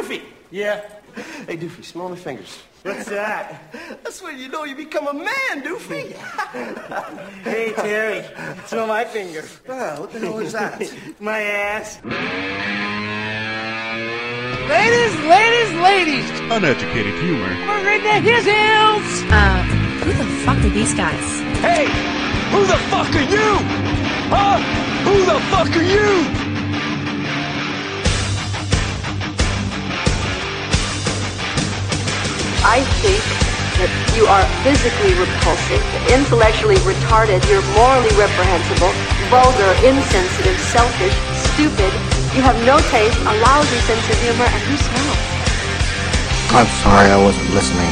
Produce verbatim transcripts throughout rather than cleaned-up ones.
Doofy! Yeah? Hey, Doofy, smell my fingers. What's that? That's when you know you become a man, Doofy. Hey, Terry. Smell my finger. Ah, what the hell is that? My ass. Ladies, ladies, ladies. Uneducated humor. We're in the his hills. Uh, who the fuck are these guys? Hey, who the fuck are you? Huh? Who the fuck are you? I think that you are physically repulsive, intellectually retarded, you're morally reprehensible, vulgar, insensitive, selfish, stupid, you have no taste, a lousy sense of humor, and you smell. I'm sorry, I wasn't listening.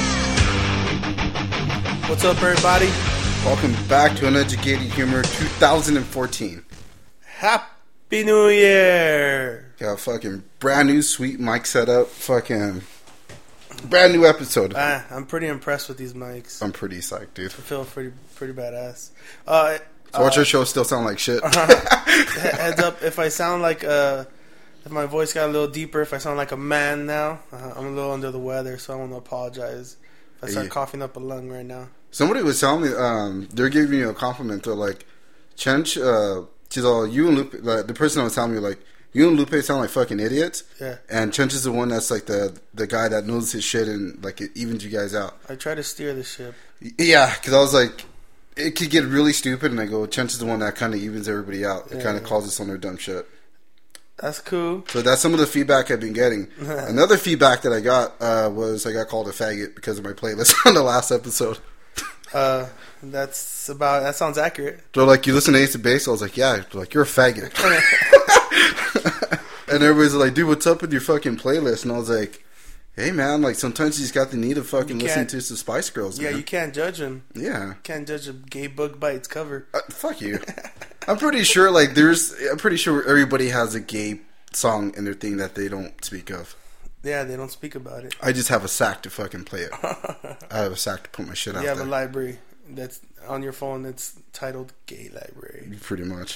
What's up, everybody? Welcome back to Uneducated Humor twenty fourteen. Happy New Year! Got a fucking brand new sweet mic setup. Fucking brand new episode. Ah, I'm pretty impressed with these mics. I'm pretty psyched, dude. I feel pretty pretty badass. Uh, so watch uh, your show still sound like shit. Heads up, if I sound like uh, if my voice got a little deeper, if I sound like a man now, uh, I'm a little under the weather, so I want to apologize if I start yeah. coughing up a lung right now. Somebody was telling me, um, they're giving me a compliment. They're like, Chench, uh, she's all, you and Lupe, like, the person was telling me, like, you and Lupe sound like fucking idiots. Yeah. And Chench is the one that's like the the guy that knows his shit and like it evens you guys out. I try to steer the ship. Yeah, because I was like, it could get really stupid, and I go, Chench is the one that kind of evens everybody out. It yeah, kind of yeah. calls us on their dumb shit. That's cool. So that's some of the feedback I've been getting. Another feedback that I got uh, was I got called a faggot because of my playlist on the last episode. Uh, that's about. That sounds accurate. They're like, you listen to Ace of Base? I was like, yeah. They're like, you're a faggot. And everybody's like, dude, what's up with your fucking playlist? And I was like, hey, man, like sometimes you just got the need of fucking listening to some Spice Girls. Yeah, man. you can't judge them. Yeah, you can't judge a gay book by its cover. Uh, fuck you. I'm pretty sure, like, there's. I'm pretty sure everybody has a gay song in their thing that they don't speak of. Yeah, they don't speak about it. I just have a sack to fucking play it. I have a sack to put my shit out there. You have there. a library that's on your phone that's titled Gay Library. Pretty much.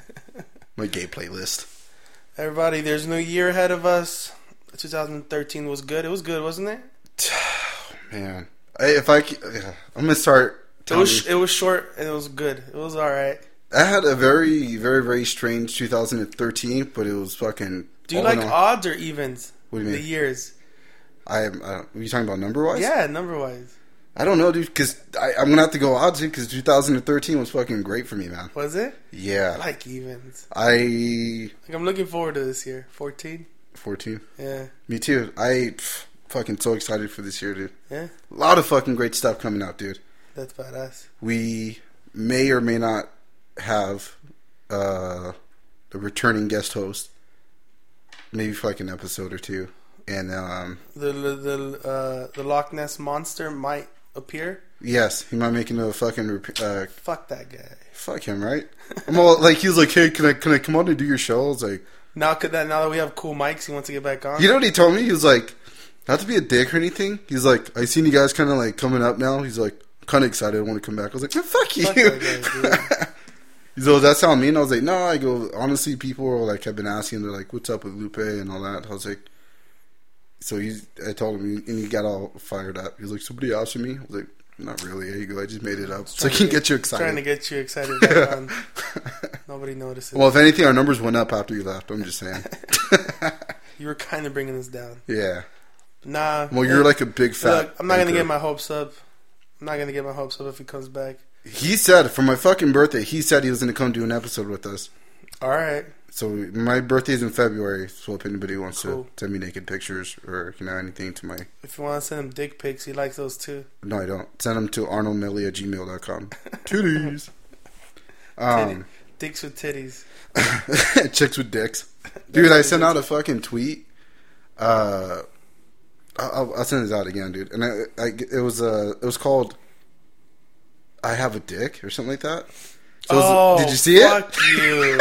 My gay playlist. Everybody, there's a new year ahead of us. twenty thirteen was good. It was good, wasn't it? Man. I, if I... Yeah, I'm going to start... It was, it was short and it was good. It was alright. I had a very, very, very strange two thousand thirteen, but it was fucking... Do you like odds or evens? What do you mean? The years. I, I are you talking about number-wise? Yeah, number-wise. I don't know, dude, because I'm going to have to go odds, dude, because two thousand thirteen was fucking great for me, man. Was it? Yeah. I like evens. I... Like, I'm looking forward to this year. fourteen? fourteen? Yeah. Me too. I pff, fucking so excited for this year, dude. Yeah? A lot of fucking great stuff coming out, dude. That's badass. We may or may not have uh, a returning guest host. Maybe for like an episode or two. And um, the the uh, the Loch Ness monster might appear. Yes, he might make a fucking rep- uh, fuck that guy. Fuck him, right? I'm all like, he was like, hey, can I can I come on and do your show? I was like, now could that now that we have cool mics, he wants to get back on. You know what he told me? He was like, not to be a dick or anything. He's like, I seen you guys kind of like coming up now. He's like, kind of excited. I want to come back. I was like, yeah, fuck you. Fuck that guy, He's like, does that sound mean? I was like, no. I go, honestly, people are like, have been asking. They're like, what's up with Lupe and all that. I was like, so he's. I told him, and he got all fired up. He was like, somebody asked me. I was like, not really. There you go. I just made it up so I can get, get you excited. Trying to get you excited. Back on. Nobody notices. Well, if anything, our numbers went up after you left. I'm just saying. You were kind of bringing us down. Yeah. Nah. Well, you're like a big fat. Look, I'm not going to get my hopes up. I'm not going to get my hopes up if he comes back. He said, for my fucking birthday, he said he was going to come do an episode with us. All right. So my birthday's in February, so if anybody wants cool. to send me naked pictures or, you know, anything to my... If you want to send him dick pics, he likes those too. No, I don't. Send them to arnold melly at gmail dot com. Titties. um, Dicks with titties. Chicks with dicks. Dude, I sent out a fucking tweet. Uh, I'll, I'll send this out again, dude. And I, I, it was uh, it was called I Have a Dick or something like that. So oh, was, did you see fuck it? Fuck you.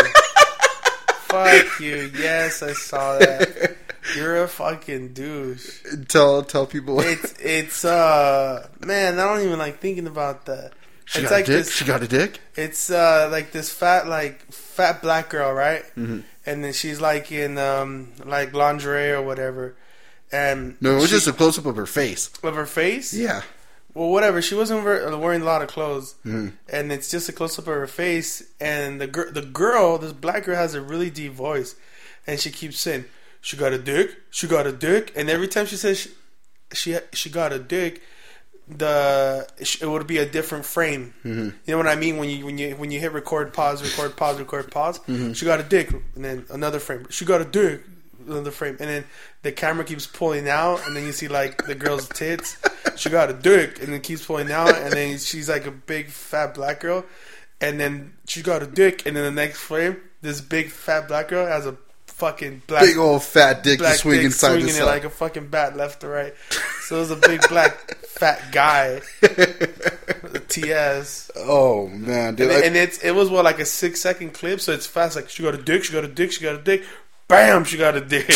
Fuck you. Yes, I saw that. You're a fucking douche. Tell tell people. It's it's uh man, I don't even like thinking about that. She it's got like a dick. This, she got a dick. It's uh like this fat like fat black girl, right? Mm-hmm. And then she's like in um like lingerie or whatever, And No, it was she, just a close up of her face. of her face. Yeah. Well, whatever. She wasn't wearing a lot of clothes, Mhm. and it's just a close up of her face. And the girl, the girl, this black girl, has a really deep voice, and she keeps saying, "She got a dick. She got a dick." And every time she says she she, she got a dick, the it would be a different frame. Mm-hmm. You know what I mean? When you when you when you hit record, pause, record, pause, record, pause. Mm-hmm. She got a dick, and then another frame. She got a dick. Another frame, and then the camera keeps pulling out, and then you see like the girl's tits. She got a dick, and then keeps pulling out, and then she's like a big fat black girl, and then she got a dick, and then the next frame, this big fat black girl has a fucking black, big old fat dick black to swing dick inside swinging the it side. like a fucking bat left to right. So it was a big black fat guy, T S. Oh man, dude! And, I- and it's it was what like a six second clip, so it's fast. Like she got a dick, she got a dick, she got a dick. Bam! She got a dick.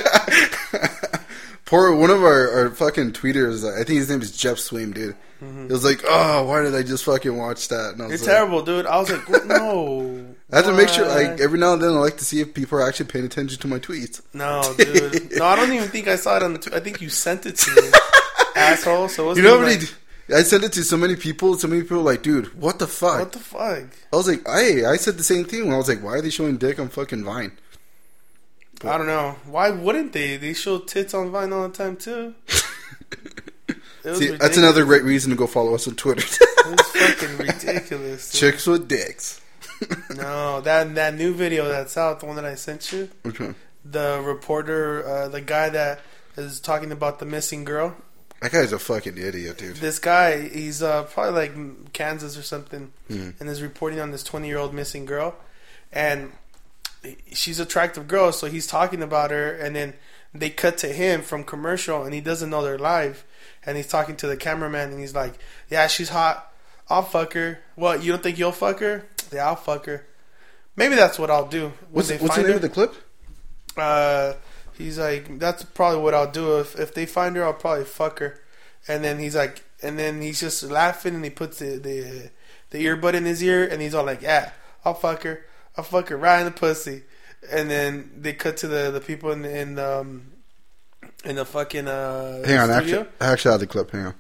Poor one of our, our fucking tweeters. I think his name is Jeff Sweem, dude. Mm-hmm. It was like, oh, why did I just fucking watch that? And I was It's like, terrible, dude. I was like, what? No. I have to make sure, Why? like, every now and then, I like to see if people are actually paying attention to my tweets. No, dude. No, I don't even think I saw it on the. T- I think you sent it to me, asshole. So it You know how wasn't many? like, I sent it to so many people. So many people were like, dude, what the fuck? what the fuck? I was like, I I said the same thing when I was like, why are they showing dick on fucking Vine? I don't know. Why wouldn't they? They show tits on Vine all the time too. It was See, that's ridiculous. another great reason to go follow us on Twitter. It was fucking ridiculous. dude. Chicks with dicks. No, that that new video that's out, the one that I sent you, Which one? the reporter, uh, the guy that is talking about the missing girl. That guy's a fucking idiot, dude. This guy, he's uh, probably like Kansas or something, Mhm. and is reporting on this twenty-year-old missing girl, and she's an attractive girl, so he's talking about her, and then they cut to him from commercial, and he doesn't know they're live, and he's talking to the cameraman, and he's like, "Yeah, she's hot. I'll fuck her. What? You don't think you'll fuck her? Yeah, I'll fuck her. Maybe that's what I'll do." When What's, they what's the find name her, of the clip? uh, he's like, "That's probably what I'll do. If if they find her, I'll probably fuck her." And then he's like, and then he's just laughing, and he puts the the, the earbud in his ear, and he's all like, "Yeah, I'll fuck her. I'll fuck her right in the pussy." And then they cut to the, the people in in the, um, in the fucking uh, Hang on, studio. actually, I actually have the clip. Hang on.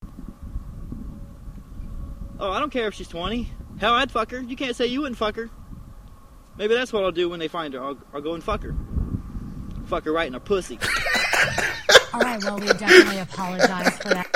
Oh, I don't care if she's twenty. Hell, I'd fuck her. You can't say you wouldn't fuck her. Maybe that's what I'll do when they find her. I'll, I'll go and fuck her. Fuck her right in her pussy. All right, well, we definitely apologize for that.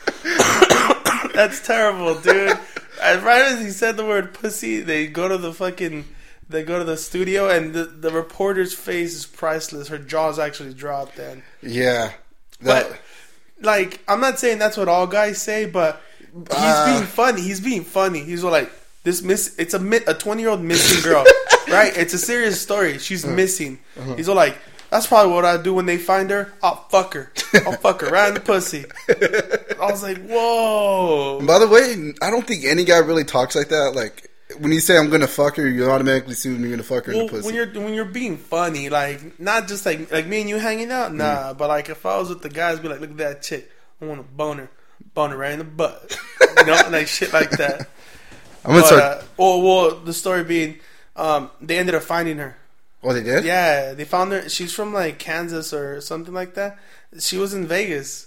That's terrible, dude. As right as he said the word pussy, they go to the fucking, they go to the studio, and the, the reporter's face is priceless. Her jaw's actually dropped, then. Yeah. That, But like, I'm not saying that's what all guys say, but he's Uh, being funny. He's being funny. He's like, this miss. It's a mi- a twenty year old missing girl, right? It's a serious story. She's missing. Uh-huh. He's all like, that's probably what I do when they find her. I'll fuck her. I'll fuck her right in the pussy. I was like, whoa. by the way, I don't think any guy really talks like that. Like, when you say I'm gonna fuck her, you automatically assume you're gonna fuck her Well, in the pussy. when you're when you're being funny, like not just like like me and you hanging out, nah. Mm. But like if I was with the guys, be like, look at that chick, I want to bone her, bone her right in the butt, you know, like shit like that. I'm gonna But, start. uh, well, well, the story being, um, they ended up finding her. oh, they did? Yeah, they found her. She's from like Kansas or something like that. She was in Vegas,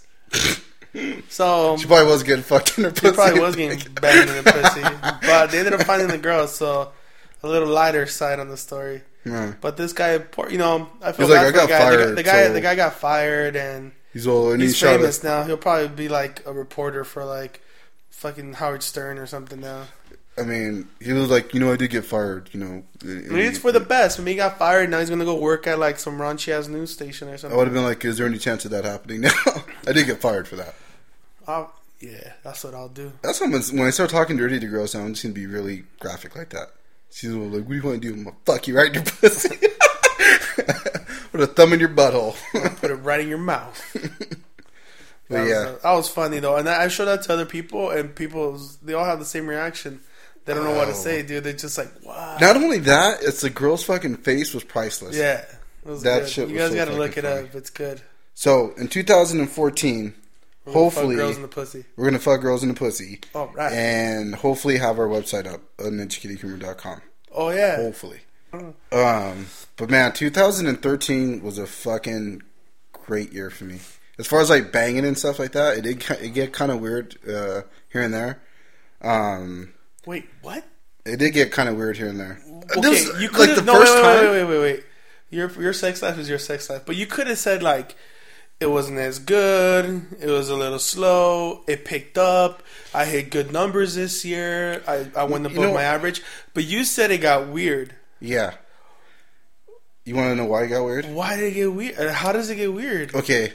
so She probably was getting fucked in her pussy. she probably was getting banged in the pussy. But they ended up finding the girl, so a little lighter side on the story. Yeah. But this guy, poor, you know, I feel He's like, bad I for got the guy. The guy- fired, the guy, so- the guy got fired, and He's all and he's he's shot famous at, now. He'll probably be like a reporter for like fucking Howard Stern or something now. I mean, he was like, you know, I did get fired. You know, I mean, it's for the best. When he got fired, now he's gonna go work at like some raunchy ass news station or I something. would have been like, is there any chance of that happening now? I did get fired for that. I'll, yeah, that's what I'll do. That's when when I start talking dirty to girls, I'm just gonna be really graphic like that. She's like, "What do you want to do? I'm gonna fuck you right in your pussy. Put a thumb in your butthole." Put it right in your mouth. But That was, yeah, uh, that was funny though, and I showed that to other people, and people was- they all have the same reaction. They don't know what to Oh. say, dude. They're just like, wow. not only that, it's the girl's fucking face was priceless. Yeah, it was That good. shit You was guys so gotta look it fucking up. It's good. So in two thousand fourteen, We're gonna hopefully fuck girls in the pussy. we're gonna fuck girls in the pussy. All right. And hopefully have our website up on educated humor dot com. Oh yeah. Hopefully. Um, but man, two thousand thirteen was a fucking great year for me. As far as like banging and stuff like that, it did ki- it get kind of weird uh, here and there. Um, Wait, what? It did get kind of weird here and there. Okay, This- you like could the have no, first wait, time. wait, wait, wait, wait, wait. Your your sex life is your sex life, but you could have said like it wasn't as good. It was a little slow. It picked up. I hit good numbers this year. I I went above You know- my average. But you said it got weird. Yeah. You want to know why it got weird? Why did it get weird? Uh, How does it get weird? Okay.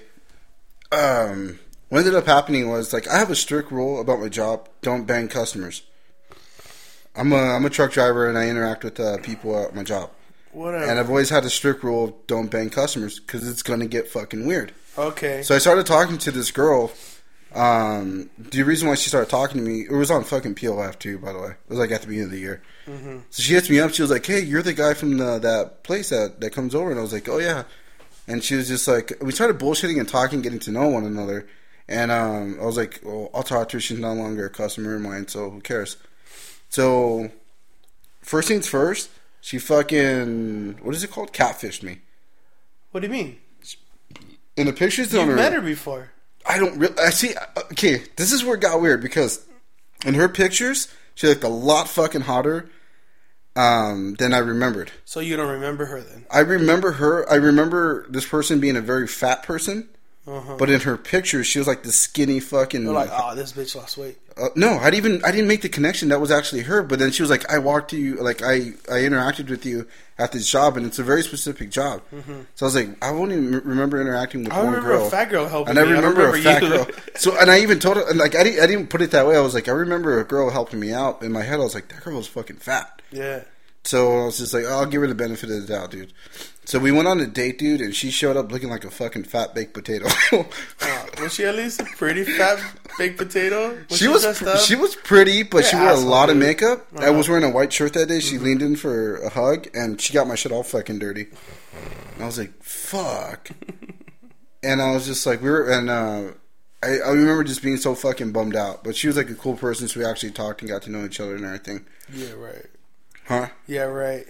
Um, what ended up happening was like I have a strict rule about my job: don't bang customers. I'm a I'm a truck driver and I interact with uh, people at my job. Whatever. And I've always had a strict rule of don't bang customers because it's gonna get fucking weird. Okay. So I started talking to this girl. Um, the reason why she started talking to me, it was on fucking P L F too, by the way. It was like at the beginning of the year. Mm-hmm. So she hits me up. She was like, "Hey, you're the guy from the, that place that, that comes over." And I was like, "Oh yeah." And she was just like, we started bullshitting and talking, getting to know one another. And um, I was like, "Well, I'll talk to her. She's no longer a customer of mine, so who cares?" So first things first, she fucking what is it called? Catfished me. What do you mean? In the pictures, You've on her, met her before. I don't really. I see. Okay, this is where it got weird because in her pictures, she looked a lot fucking hotter um, than I remembered. So you don't remember her then? I remember her. I remember this person being a very fat person, Uh-huh. but in her pictures, she was like the skinny fucking. They're like, oh, this bitch lost weight. Uh, no, I didn't even. I didn't make the connection. That was actually her. But then she was like, I walked to you. Like I, I interacted with you at this job, and it's a very specific job. Mm-hmm. So I was like, I won't even remember interacting with I one remember girl. a fat girl helping And I me. I don't remember, a remember fat you. girl. So, and I even told her, and like, I didn't, I didn't put it that way. I was like, I remember a girl helping me out. In my head, I was like, that girl was fucking fat. Yeah. So I was just like, oh, I'll give her the benefit of the doubt, dude. So we went on a date, dude, and she showed up looking like a fucking fat baked potato. Uh, was she at least a pretty fat baked potato? Was she was dressed up? she was pretty, but Yeah, she wore a asshole, lot of dude. makeup. I Uh-huh. was wearing a white shirt that day. She Mm-hmm. leaned in for a hug, and she got my shit all fucking dirty. And I was like, fuck. And I was just like, we were, and uh, I, I remember just being so fucking bummed out. But she was like a cool person, so we actually talked and got to know each other and everything. Yeah, right. Huh? Yeah, right.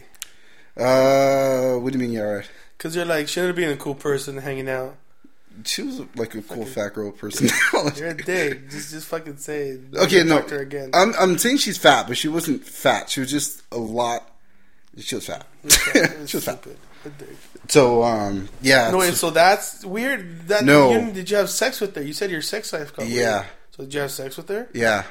Uh, what do you mean, yeah, right? Because you're like, shouldn't have been a cool person hanging out. She was like a cool fat girl personality. You're a dick. Just, just fucking say it. Okay, no, Talk to her again. I'm I'm saying she's fat, but she wasn't fat. She was just a lot. She was fat. she was fat. Stupid. A dick. So um, yeah. No, wait, so that's weird. That No. you, did you have sex with her? You said your sex life got Yeah. weird. So did you have sex with her? Yeah.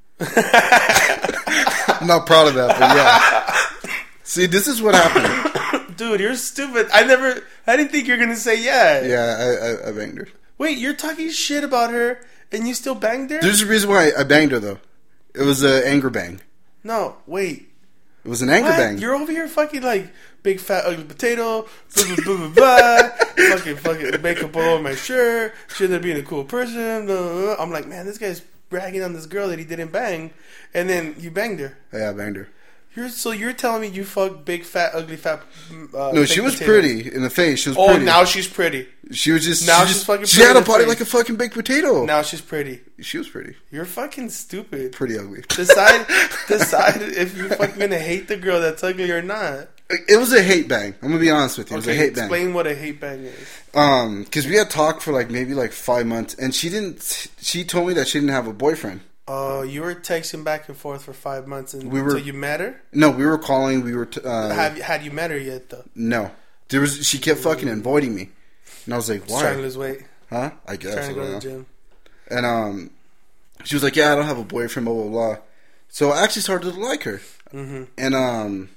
I'm not proud of that, but yeah. See, this is what happened. Dude, you're stupid. I never. I didn't think you were gonna say yeah. Yeah, I, I, I banged her. Wait, you're talking shit about her, and you still banged her? There's a reason why I banged her though. It was an anger bang. No, wait. It was an anger What? bang. You're over here fucking like big fat ugly potato, blah blah blah blah, blah. fucking fucking makeup all over my shirt. Shouldn't have been a cool person. Blah, blah, blah. I'm like, man, this guy's bragging on this girl that he didn't bang, and then you banged her. Yeah, I banged her. You're so you're telling me you fucked big fat ugly fat? Uh, No, baked she was potato. pretty in the face. She was Oh, pretty. now she's pretty. She was just now she she's just, fucking She pretty had a in the body face. like a fucking baked potato. Now she's pretty. She was pretty. You're fucking stupid. Pretty ugly. Decide decide if you're fucking gonna hate the girl that's ugly or not. It was a hate bang. I'm gonna be honest with you. It was a Okay, hate bang. explain what a hate bang is. Um, because we had talked for like maybe like five months, and she didn't. She told me that she didn't have a boyfriend. Oh, uh, you were texting back and forth for five months and We were- until you met her? No, we were calling. We were. T- uh, Have had you met her yet though? no, there was. She kept fucking avoiding me, and I was like, Just "Why?" trying to lose weight. Huh? I guess. Trying to I go don't to know. the gym. And um, she was like, "Yeah, I don't have a boyfriend." Blah blah blah. So I actually started to like her, Mm-hmm. and um,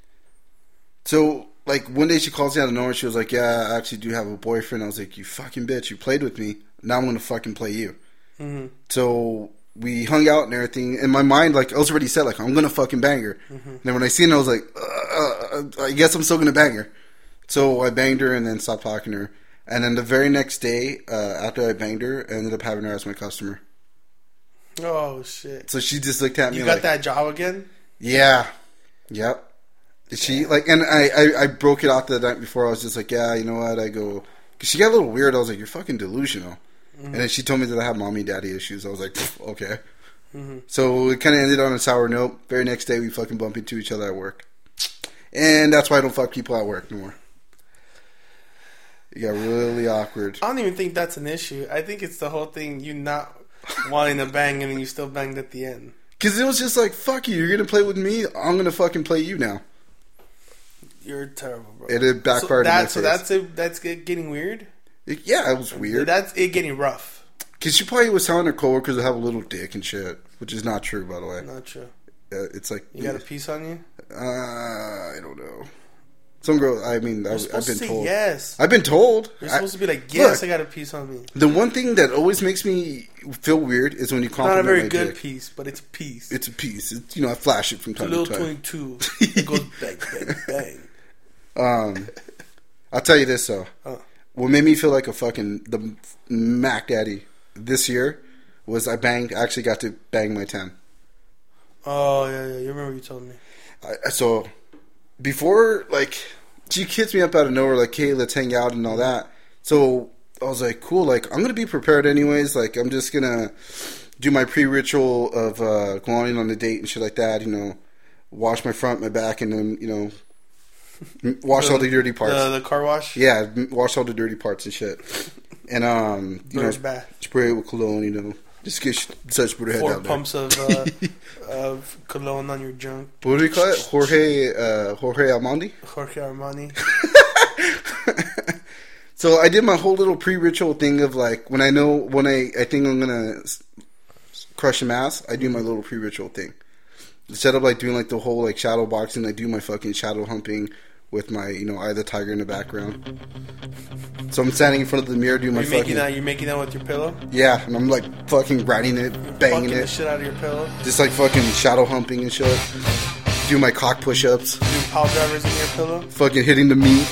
so like one day she calls me out of nowhere. She was like, "Yeah, I actually do have a boyfriend." I was like, "You fucking bitch! You played with me. Now I'm gonna fucking play you." Mm-hmm. So we hung out and everything. In my mind, like I was already set, like I'm gonna fucking bang her. Mm-hmm. And then when I seen her, I was like, uh, I guess I'm still gonna bang her. So I banged her and then stopped talking to her. And then the very next day, uh, after I banged her, I ended up having her as my customer. Oh shit! So she just looked at me You like, got that job again? yeah, yep. She like, and I, I, I broke it off the night before. I was just like, yeah, you know what? I go, cause she got a little weird. I was like, you're fucking delusional. Mm-hmm. And then she told me that I have mommy daddy issues. I was like, okay. Mm-hmm. So it kind of ended on a sour note. Very next day, we fucking bump into each other at work, and that's why I don't fuck people at work no more. It got really awkward. I don't even think that's an issue. I think it's the whole thing, you not wanting to bang and then you still banged at the end. Because it was just like, fuck you, you're going to play with me? I'm going to fucking play you now. You're terrible, bro. It, it backfired so in my that, So face. that's it, that's it getting weird? It, yeah, it was weird. That's it getting rough. Because she probably was telling her coworkers to have a little dick and shit, which is not true, by the way. Not true. Uh, it's like... You got a piece on you? Uh, I don't know. Some girl, I mean, I, I've been to say told. Yes. I've been told. You're supposed I, to be like, yes, look, I got a piece on me. The one thing that always makes me feel weird is when you compliment Not a very my good dick. piece, but it's a piece. It's a piece. It's, you know, I flash it from It's a time little to time. twenty-two. It goes bang, bang, bang. Um, I'll tell you this though. Oh. What made me feel like a fucking the Mac Daddy this year was I banged. I actually got to bang my ten. Oh yeah, yeah. You remember you told me. I, so before, like, she hits me up out of nowhere, like, hey, let's hang out and all that. So I was like, cool. Like, I'm gonna be prepared anyways. Like, I'm just gonna do my pre-ritual of uh, going on a date and shit like that. You know, wash my front, my back, and then you know. Wash the, all the dirty parts. The, the car wash? Yeah, wash all the dirty parts and shit. And, um, you Bird's know, bath. spray it with cologne, you know. Just get such put her head Four down there. pumps of, uh, of cologne on your junk. What do we call it? Jorge, uh, Jorge Armandi? Jorge Armani. So I did my whole little pre-ritual thing of, like, when I know, when I, I think I'm going to crush some ass, I do my little pre-ritual thing. Instead of, like, doing, like, the whole, like, shadow boxing, I do my fucking shadow humping with my, you know, Eye of the Tiger in the background. So I'm standing in front of the mirror doing my You're fucking... making that, you're making that with your pillow? Yeah, and I'm, like, fucking riding it, banging Fucking it. the shit out of your pillow? Just, like, fucking shadow humping and shit. Do my cock push-ups. Doing pile drivers in your pillow? Fucking hitting the meat.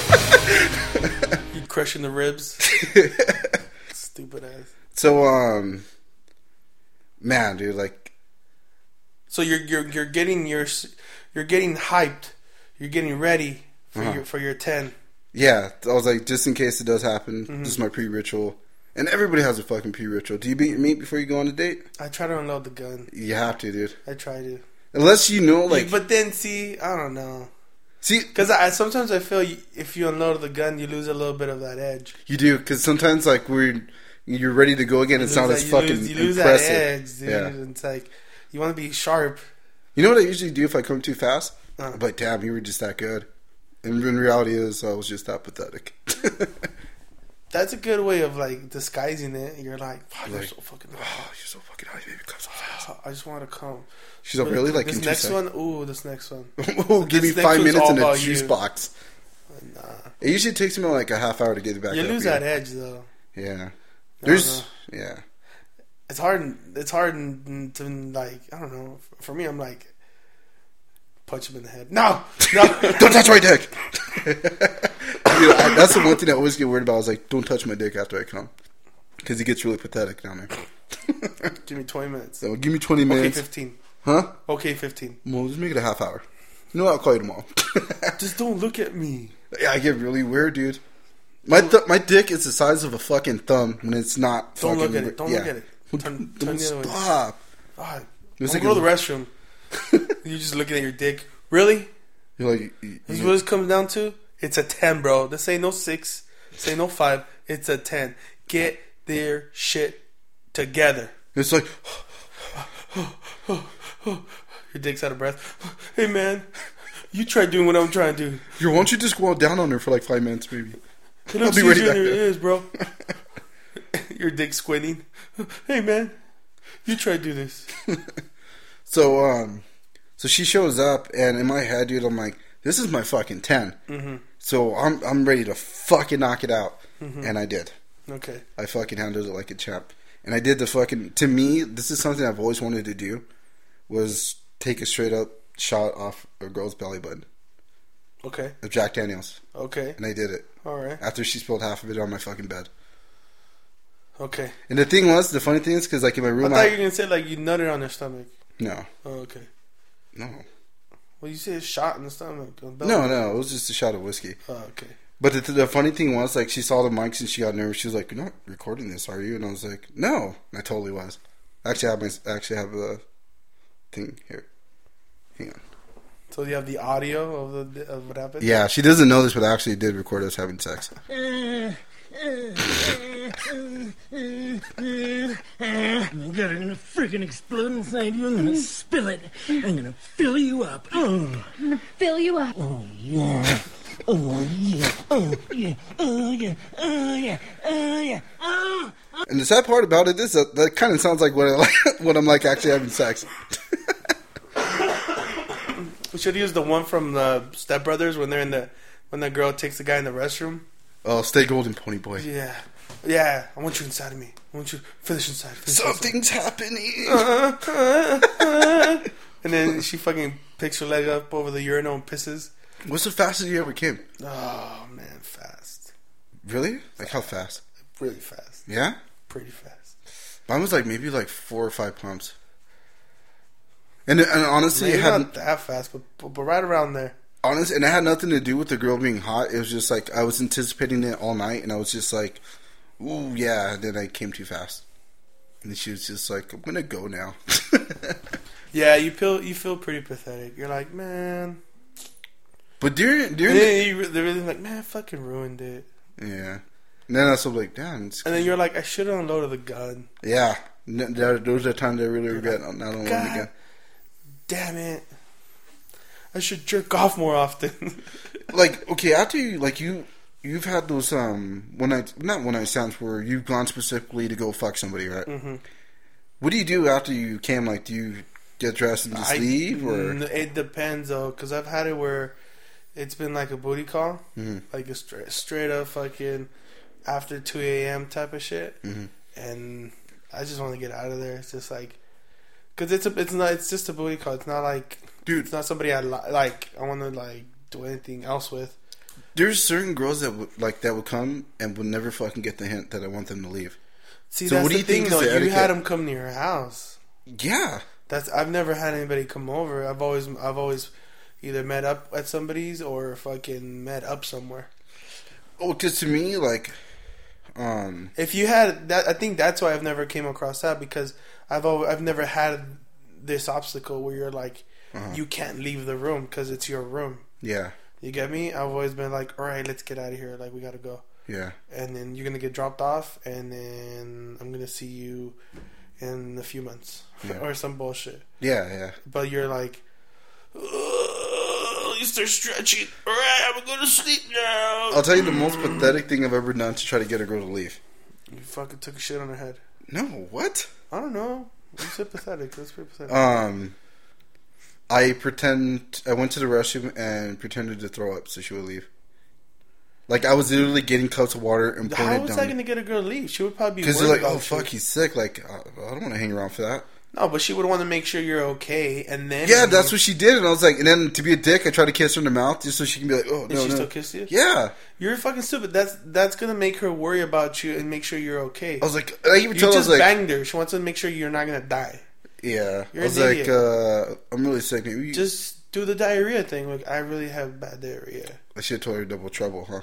You crushing the ribs? Stupid ass. So, um... Man, dude, like... So you're you're you're getting your you're getting hyped. You're getting ready for Uh-huh. your for your ten. Yeah, I was like, just in case it does happen, Mhm. this is my pre-ritual. And everybody has a fucking pre-ritual. Do you beat your meat before you go on a date? I try to unload the gun. You have to, dude. I try to. Unless you know, like... But then, see, I don't know. See... Because I sometimes I feel you, if you unload the gun, you lose a little bit of that edge. You do, because sometimes, like, we're... You're ready to go again, You it's lose not that- as you fucking lose, you lose impressive. that edge, dude. Yeah. It's like, you want to be sharp. You know what I usually do if I come too fast? Uh. I'm like, damn, you were just that good. And in reality is, I was just that pathetic. That's a good way of, like, disguising it. You're like, oh, you're Like, so fucking oh, you're so fucking high, baby. Come so fast. I just want to come. She's like, really? Like, this in two next seconds? one? Ooh, this next one. Oh, give me This next five one's minutes all in a about juice you. box. Nah. It usually takes me like a half hour to get it back You up lose again. that edge, though. Yeah. There's... Yeah. It's hard. It's hard to, like, I don't know. For me, I'm like, punch him in the head. No, no, Don't touch my dick. You know, I, that's the one thing I always get worried about. I was like, don't touch my dick after I come, because he gets really pathetic down there. Give me twenty minutes. So give me twenty Okay, minutes. fifteen. Huh? Okay, fifteen. Well, just make it a half hour. You know what? I'll call you tomorrow. Just don't look at me. Yeah, I get really weird, dude. My th- my dick is the size of a fucking thumb when it's not. Don't fucking, look at it. Don't yeah. look at it. Turn, Don't turn the other way. stop. God. It's Don't like go to a- the restroom. You're just looking at your dick. Really? You're like, you, This is you- what it comes down to? It's a ten, bro. This ain't no six. This ain't no five. It's a ten. Get their shit together. it's like, Your dick's out of breath. Hey, man. You try doing what I'm trying to do. here, why don't you just go down on her for like five minutes, maybe? It I'll looks be ready easier back than it there. is, bro. Your dick squinting. Hey, man. You try to do this. So, um, so she shows up, and in my head, dude, I'm like, this is my fucking ten. Mm-hmm. So I'm I'm ready to fucking knock it out, Mhm. and I did. Okay. I fucking handled it like a champ, and I did the fucking. To me, this is something I've always wanted to do, was take a straight up shot off a girl's belly button Okay. of Jack Daniels, Okay. and I did it All right. after she spilled half of it on my fucking bed. Okay. And the thing was, the funny thing is, because like in my I room, thought I, you were going to say, like, you nutted on her stomach. no, Oh, okay. no, Well, you said shot in the stomach. on belly. no, no, it was just a shot of whiskey. Oh, okay. But the, the funny thing was, like, she saw the mics and she got nervous. She was like, "You're not recording this, are you?" And I was like, "No." And I totally was. I actually have my, I actually have a thing here. Hang on. So you have the audio of the of what happened? Yeah, she doesn't know this, but I actually did record us having sex. You got it gonna freaking explode inside you. I'm gonna spill it. I'm gonna fill you up. Oh, I'm gonna fill you up. oh yeah. Oh yeah. Oh yeah. Oh yeah. Oh yeah. Oh yeah. Oh. And the sad part about it is that that kind of sounds like what I like, what I'm like actually having sex. We should use the one from the Step Brothers when they're in the when the girl takes the guy in the restroom. Oh, stay golden, pony boy. Yeah, yeah. I want you inside of me. I want you finish inside. Finish Something's happening. Uh, uh, uh. And then she fucking picks her leg up over the urinal and pisses. What's the fastest you ever came? Oh man, fast. Really? Like how fast? Really fast. Yeah? Pretty fast. Mine was like maybe like four or five pumps. And, and honestly, Maybe it had not that fast, but, but but right around there. honest, and it had nothing to do with the girl being hot. It was just like I was anticipating it all night, and I was just like, "Ooh, yeah." And then I came too fast, and she was just like, "I'm gonna go now." Yeah, you feel you feel pretty pathetic. You're like, man. But during during And the, then you, they're really like, man, I fucking ruined it. yeah, and then I was like, "Damn." It's And then you're like, I should have unloaded the gun. yeah. N- there- Those are times I really regret not unloading the God gun. damn it. I should jerk off more often. Like, okay, after you, like, you, you've had those, um, one night, not one night stands where you've gone specifically to go fuck somebody, right? Mm-hmm. What do you do after you came? Like, do you get dressed and just I, leave, or? n- It depends, though, because I've had it where it's been like a booty call. Mm-hmm. Like a straight, straight up fucking after two a.m. type of shit. Mm-hmm. And I just want to get out of there. It's just like, because it's, a, it's, not, it's just a booty call. It's not like, Dude. it's not somebody I li- like, I want to, like, do anything else with. There's certain girls that would, like, that would come and would never fucking get the hint that I want them to leave. See, So that's what do the you thing, think is though. the You etiquette? had them come to your house. Yeah. That's I've never had anybody come over. I've always I've always either met up at somebody's or fucking met up somewhere. Oh, because to me, like, um, If you had that, I think that's why I've never came across that, because I've always, I've never had this obstacle where you're like, uh-huh. you can't leave the room because it's your room. yeah, You get me? I've always been like, all right, let's get out of here. Like, we gotta go. yeah. And then you're gonna get dropped off, and then I'm gonna see you in a few months Yeah. or some bullshit. Yeah, yeah. But you're like, oh, you start stretching. All right, I'm going to sleep now. I'll tell you the most pathetic thing I've ever done to try to get a girl to leave. You fucking took a shit on her head. No, what? I don't know. You said pathetic. That's pretty pathetic. Um, I pretend I went to the restroom and pretended to throw up so she would leave. Like, I was literally getting cups of water and pouring How it was down. that going to get a girl to leave? She would probably be Because worried they're like, about oh, you. fuck, he's sick. Like, I I don't want to hang around for that. No, but she would want to make sure you're okay, and then Yeah, that's what she did. And I was like, and then to be a dick, I tried to kiss her in the mouth just so she can be like, oh, Did no, she no. still kiss you? Yeah. You're fucking stupid. That's that's gonna make her worry about you and make sure you're okay. I was like, I even you told her, I just was like, banged her. She wants to make sure you're not gonna die. yeah. You're I was an like, idiot. uh, I'm really sick. Maybe you- Just do the diarrhea thing. Like, I really have bad diarrhea. I should have told her double trouble, huh?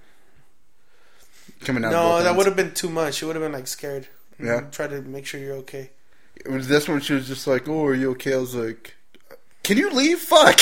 Coming out. No, both that ends. would have been too much. She would have been like scared. Yeah. Try to make sure you're okay. It was this one. She was just like, "Oh, are you okay?" I was like, "Can you leave?" Fuck.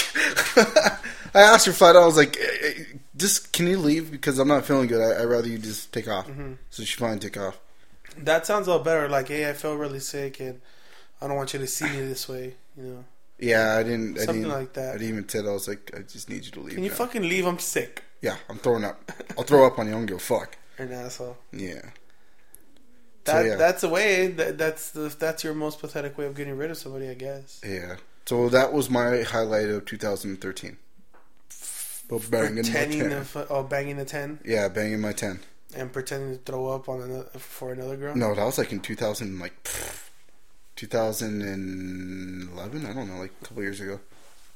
I asked her flat out. I was like, eh, eh, "Just can you leave? Because I'm not feeling good. I, I'd rather you just take off." Mm-hmm. So she finally took off. That sounds a lot better. Like, hey, I feel really sick, and I don't want you to see me this way. You know, Yeah, I didn't. I Something didn't, like that. I didn't even tell her. I was like, "I just need you to leave." can you now." fucking leave? I'm sick. Yeah, I'm throwing up. I'll throw up on you. I don't give a fuck. You're an asshole. Yeah. That So, yeah. that's a way. That, that's the that's your most pathetic way of getting rid of somebody, I guess. Yeah. So that was my highlight of two thousand thirteen. Well, banging my Pretending ten. to fu- oh, banging the ten Yeah, banging my ten. and pretending to throw up on another for another girl. No, that was like in two thousand, like two thousand eleven. I don't know, like a couple years ago.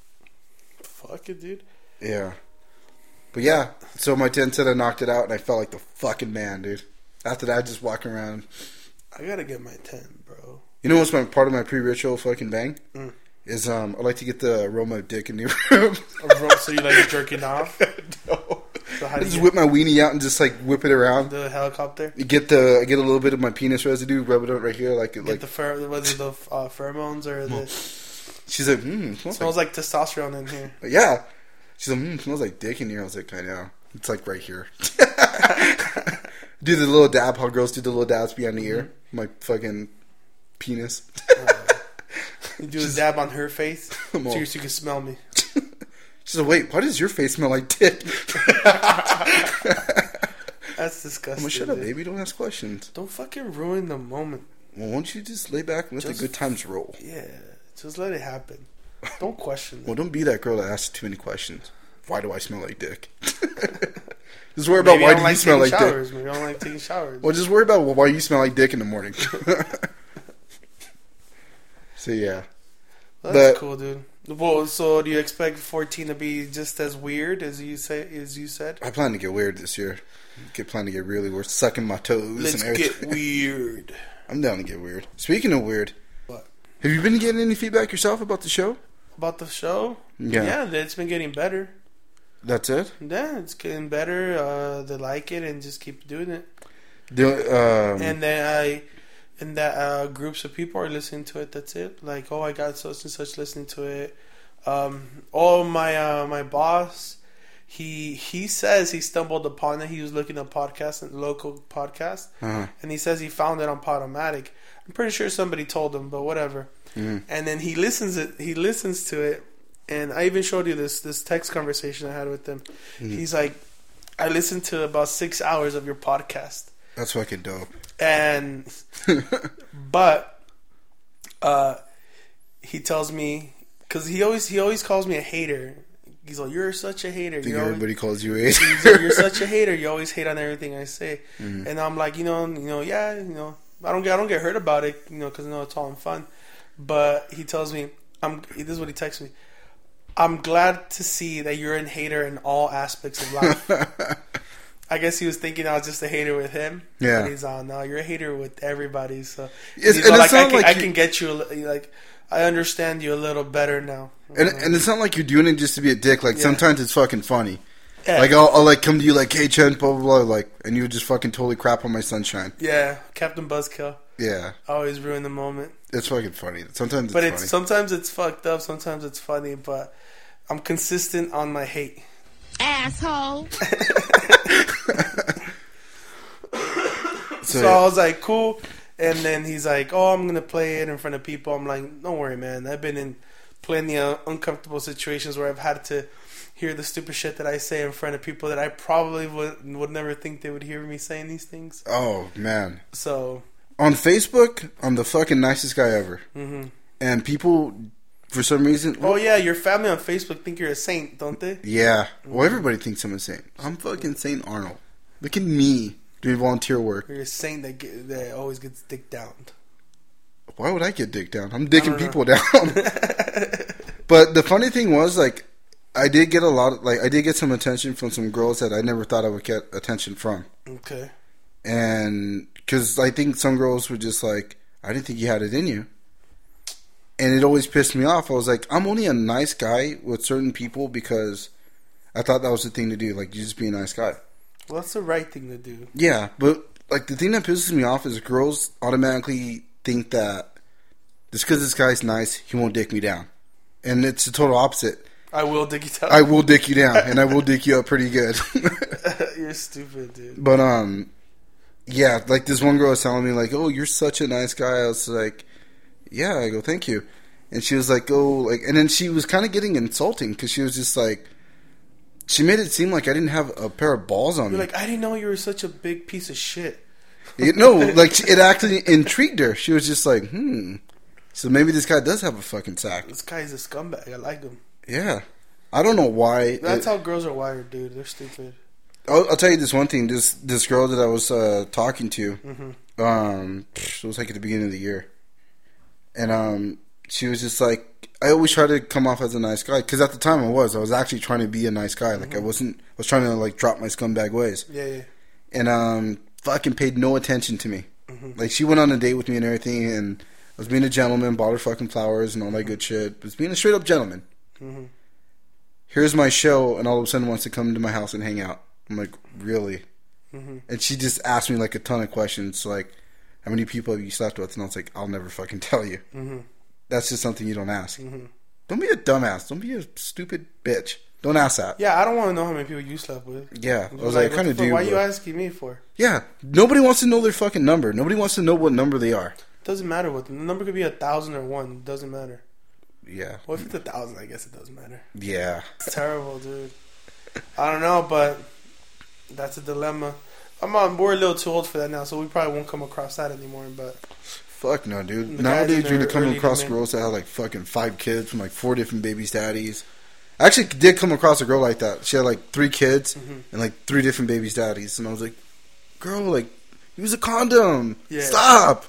Fuck it, dude. Yeah, but yeah. So my ten said I knocked it out, and I felt like the fucking man, dude. After that, just walking around. I gotta get my ten, bro. You know what's my part of my pre-ritual fucking bang? Mm. Is um I like to get the aroma of dick in the room. So you like jerking off? No. So how I do just you whip my weenie out and just like whip it around. the helicopter? You get the I get a little bit of my penis residue, rub it up right here, like Get like the pher- was it the uh, pheromones or the She's like, hmm, It smells, smells like, like testosterone in here. yeah. She's like, hmm, smells like dick in here. I was like, I know. It's like right here. Do the little dab, how girls do the little dabs behind the ear. My fucking penis. You do a dab on her face, so all- you so you can smell me. She's like, wait, why does your face smell like dick? That's disgusting. I'm like, shut up, dude. baby. Don't ask questions. Don't fucking ruin the moment. Well, won't you just lay back and let Just- the good times roll? Yeah, just let it happen. Don't question Well, it. don't be that girl that asks too many questions. Why do I smell like dick? Just worry about Maybe why I don't do you like smell like taking dick. showers. Maybe I don't like taking showers. Well, just worry about why you smell like dick in the morning. So yeah, Well, that's but- cool, dude. Well, so do you expect fourteen to be just as weird as you say as you said? I plan to get weird this year. Get plan to get really weird, sucking my toes Let's and get everything. weird. I'm down to get weird. Speaking of weird, What? have you been getting any feedback yourself about the show? About the show? Yeah. Yeah, it's been getting better. That's it. Yeah, it's getting better. Uh, they like it and just keep doing it. The, um, And then I, and that uh, groups of people are listening to it. That's it. Like, oh, I got such and such listening to it. Um, oh, my uh, my boss, he he says he stumbled upon it. He was looking at podcasts and local podcasts, uh-huh. and he says he found it on Podomatic. I'm pretty sure somebody told him, but whatever. Mhm. And then he listens it. He listens to it, and I even showed you this this text conversation I had with him. Mhm. He's like, I listened to about six hours of your podcast. That's fucking dope. And but uh, he tells me, because he always he always calls me a hater. He's like, you're such a hater. I think You're always, everybody calls you a he's hater. like, you're such a hater. You always hate on everything I say. Mhm. And I'm like, you know, you know, yeah, you know, I don't get I don't get hurt about it, you know, because I know it's all in fun. But he tells me, I'm. This is what he texts me. I'm glad to see that you're a hater in all aspects of life. I guess he was thinking I was just a hater with him. Yeah. But he's on. No, you're a hater with everybody. So It's- he's and all it's like, I not can, like I you- can get you. A, li- like, I understand you a little better now. And, and it's not like you're doing it just to be a dick. Like, Yeah. sometimes it's fucking funny. Yeah. Like, I'll, I'll, like, come to you like, hey, Chen, blah, blah, blah, like, and you would just fucking totally crap on my sunshine. Yeah, Captain Buzzkill. Yeah. I always ruin the moment. It's fucking funny. Sometimes it's But funny. it's sometimes it's fucked up. Sometimes it's funny. But I'm consistent on my hate. Asshole. So, I was like, cool. And then he's like, oh, I'm going to play it in front of people. I'm like, don't worry, man. I've been in plenty of uncomfortable situations where I've had to hear the stupid shit that I say in front of people that I probably would, would never think they would hear me saying these things. Oh, man. So. On Facebook, I'm the fucking nicest guy ever. Mm-hmm. And people, for some reason... Oh, yeah, your family on Facebook think you're a saint, don't they? Yeah. Well, everybody thinks I'm a saint. I'm fucking Saint Arnold. Look at me doing volunteer work. You're a saint that, get, that always gets dick down. Why would I get dick down? I'm dicking I don't people down. But the funny thing was, like, I did get a lot of, like, I did get some attention from some girls that I never thought I would get attention from. Okay. And, because I think some girls were just like, I didn't think you had it in you. And it always pissed me off. I was like, I'm only a nice guy with certain people because I thought that was the thing to do. Like, you just be a nice guy. Well, that's the right thing to do. Yeah, but, like, the thing that pisses me off is girls automatically think that just because this guy's nice, he won't dick me down. And it's the total opposite. I will dick you down. I will dick you down, and I will dick you up pretty good. You're stupid, dude. But, um, yeah, like this one girl was telling me, like, oh, you're such a nice guy. I was like, yeah, I go, thank you. And she was like, oh, like, and then she was kind of getting insulting because she was just like, she made it seem like I didn't have a pair of balls on You're me. like, I didn't know you were such a big piece of shit. You know, like, it actually intrigued her. She was just like, hmm. So maybe this guy does have a fucking sack. This guy's a scumbag. I like him. Yeah. I don't know why. That's it, how girls are wired, dude. They're stupid. I'll, I'll tell you this one thing. This this girl that I was uh, talking to, Mm-hmm. um, it was like at the beginning of the year. And um, she was just like, I always try to come off as a nice guy. Because at the time I was. I was actually trying to be a nice guy. Like, Mm-hmm. I wasn't, I was trying to, like, drop my scumbag ways. Yeah, yeah. And um, fucking paid no attention to me. Mm-hmm. Like, she went on a date with me and everything, and I was being a gentleman, bought her fucking flowers and all that good shit. Was being a straight up gentleman. Mm-hmm. Here's my show, and all of a sudden wants to come to my house and hang out. I'm like, really? Mm-hmm. And she just asked me like a ton of questions, like, how many people have you slept with? And I was like, I'll never fucking tell you. Mm-hmm. That's just something you don't ask. Mm-hmm. Don't be a dumbass. Don't be a stupid bitch. Don't ask that. Yeah, I don't want to know how many people you slept with. Yeah, I was like, I kind of do. Why are you but- asking me for? Yeah, nobody wants to know their fucking number. Nobody wants to know what number they are. Doesn't matter what the number could be, a thousand or one. Doesn't matter. Yeah. Well, if it's a thousand, I guess it doesn't matter. Yeah. It's terrible, dude. I don't know, but that's a dilemma. I'm on. We're a little too old for that now, so we probably won't come across that anymore. But fuck no, dude. The Nowadays, guys you're in gonna come their across early girls that have like fucking five kids from like four different babies' daddies. I actually did come across a girl like that. She had like three kids Mhm. and like three different babies' daddies, and I was like, "Girl, like, use a condom. Yeah. Stop."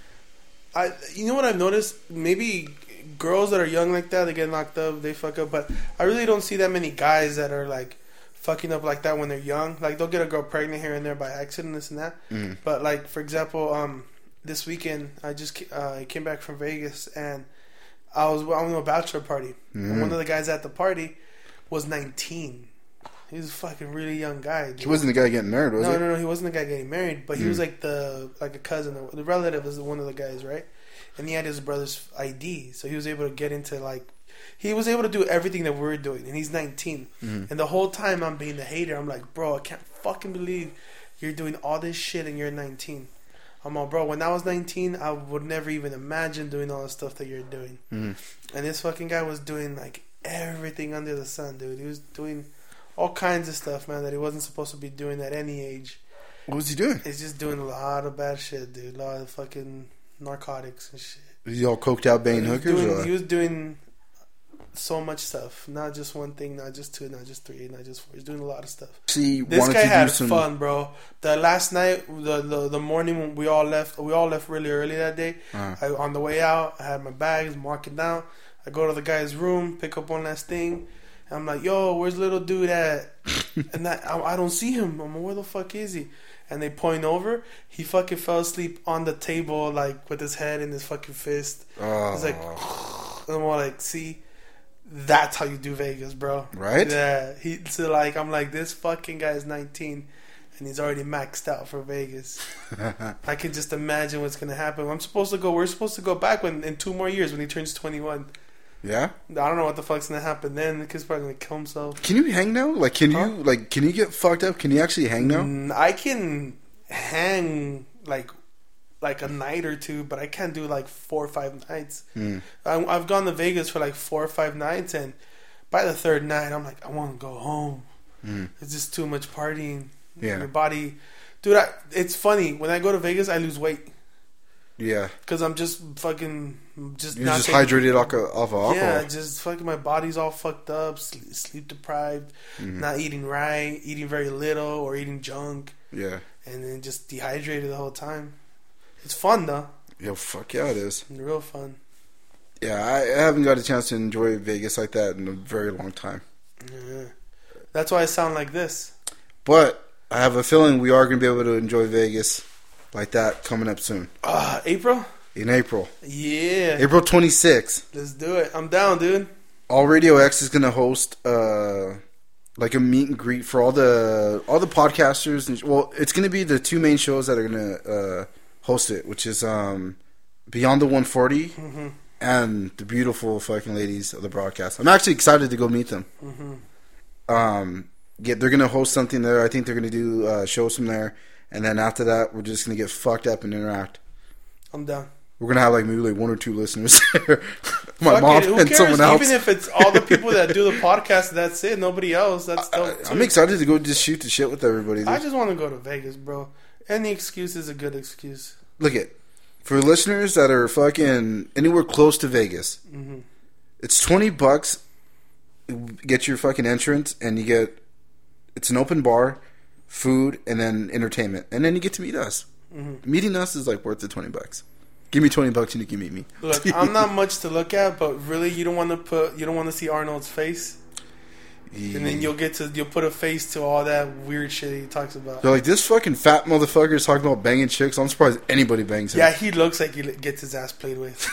I, you know what I've noticed? Maybe girls that are young like that, they get knocked up, they fuck up. But I really don't see that many guys that are like fucking up like that when they're young. Like they'll get a girl pregnant here and there by accident, this and that. Mhm. But like for example, um, this weekend I just uh, I came back from Vegas and I was I went to a bachelor party. And Mhm. one of the guys at the party was nineteen. He was a fucking really young guy. Dude. He wasn't the guy getting married, was no, he? No, no, He wasn't the guy getting married, but he Mm. was like the like a cousin, or the relative is one of the guys, right? And he had his brother's I D, so he was able to get into like he was able to do everything that we're doing, and he's nineteen. Mhm. And the whole time I'm being the hater. I'm like, bro, I can't fucking believe you're doing all this shit and you're nineteen. I'm all, bro. When I was nineteen, I would never even imagine doing all the stuff that you're doing. Mhm. And this fucking guy was doing like everything under the sun, dude. He was doing all kinds of stuff, man, that he wasn't supposed to be doing at any age. What was he doing? He's just doing a lot of bad shit, dude. A lot of fucking narcotics and shit. Was he all coked out banging he was hookers? doing, or? he was doing so much stuff. Not just one thing, not just two, not just three, not just four. He's doing a lot of stuff. Actually This wanted guy to had do some- fun, bro. The last night, the, the the morning when we all left, we all left really early that day. Uh-huh. I, on the way out, I had my bags. I'm walking down. I go to the guy's room, pick up one last thing. And I'm like, yo, where's little dude at? And that, I, I don't see him. I'm like, where the fuck is he? And they point over. He fucking fell asleep on the table, like with his head in his fucking fist. Oh. He's like, and I'm all like, see, that's how you do Vegas, bro. Right? Yeah. He so like I'm like, this fucking guy is nineteen, and he's already maxed out for Vegas. I can just imagine what's gonna happen. I'm supposed to go. We're supposed to go back when in two more years when he turns twenty-one. Yeah. I don't know what the fuck's gonna happen then. The kid's probably gonna kill himself. Can you hang now? Like, can Huh? you like can you get fucked up? Can you actually hang now? Mm, I can hang like like a night or two, but I can't do like four or five nights. Mm. I, I've gone to Vegas for like four or five nights, and by the third night, I'm like, I want to go home. Mm. It's just too much partying. Yeah. Your body, dude. I, it's funny when I go to Vegas, I lose weight Yeah. because I'm just fucking just You're not just taking- hydrated off, of- off of alcohol. Yeah, just fucking my body's all fucked up, sleep, sleep deprived, Mhm. not eating right, eating very little or eating junk, Yeah. and then just dehydrated the whole time. It's fun though, Yo, fuck yeah, it is. real fun. Yeah, I, I haven't got a chance to enjoy Vegas like that in a very long time. Yeah. That's why I sound like this. But I have a feeling we are going to be able to enjoy Vegas like that coming up soon. Uh, April? In April. Yeah. April twenty-sixth. Let's do it. I'm down, dude. All Radio X is going to host uh, like a meet and greet for all the all the podcasters. And, well, it's going to be the two main shows that are going to uh, host it, which is um, Beyond the one forty Mm-hmm. and the beautiful fucking ladies of the broadcast. I'm actually excited to go meet them. Mm-hmm. Um, yeah, they're gonna host something there. I think they're gonna do uh, shows from there, and then after that, we're just gonna get fucked up and interact. I'm down. We're gonna have like maybe like one or two listeners there. My Fuck mom it. Who and cares? someone else. Even if it's all the people that do the podcast, that's it. Nobody else. That's dope. I'm too. excited to go just shoot the shit with everybody. I just want to go to Vegas, bro. Any excuse is a good excuse. Look at for listeners that are fucking anywhere close to Vegas. Mm-hmm. It's twenty bucks. Get your fucking entrance, and you get it's an open bar, food, and then entertainment, and then you get to meet us. Mm-hmm. Meeting us is like worth the twenty bucks. Give me twenty bucks and you can meet me. Look, I'm not much to look at, but really, you don't want to put, you don't want to see Arnold's face, Yeah. and then you'll get to, you'll put a face to all that weird shit he talks about. They're like, this fucking fat motherfucker is talking about banging chicks. I'm surprised anybody bangs him. Yeah, he looks like he gets his ass played with.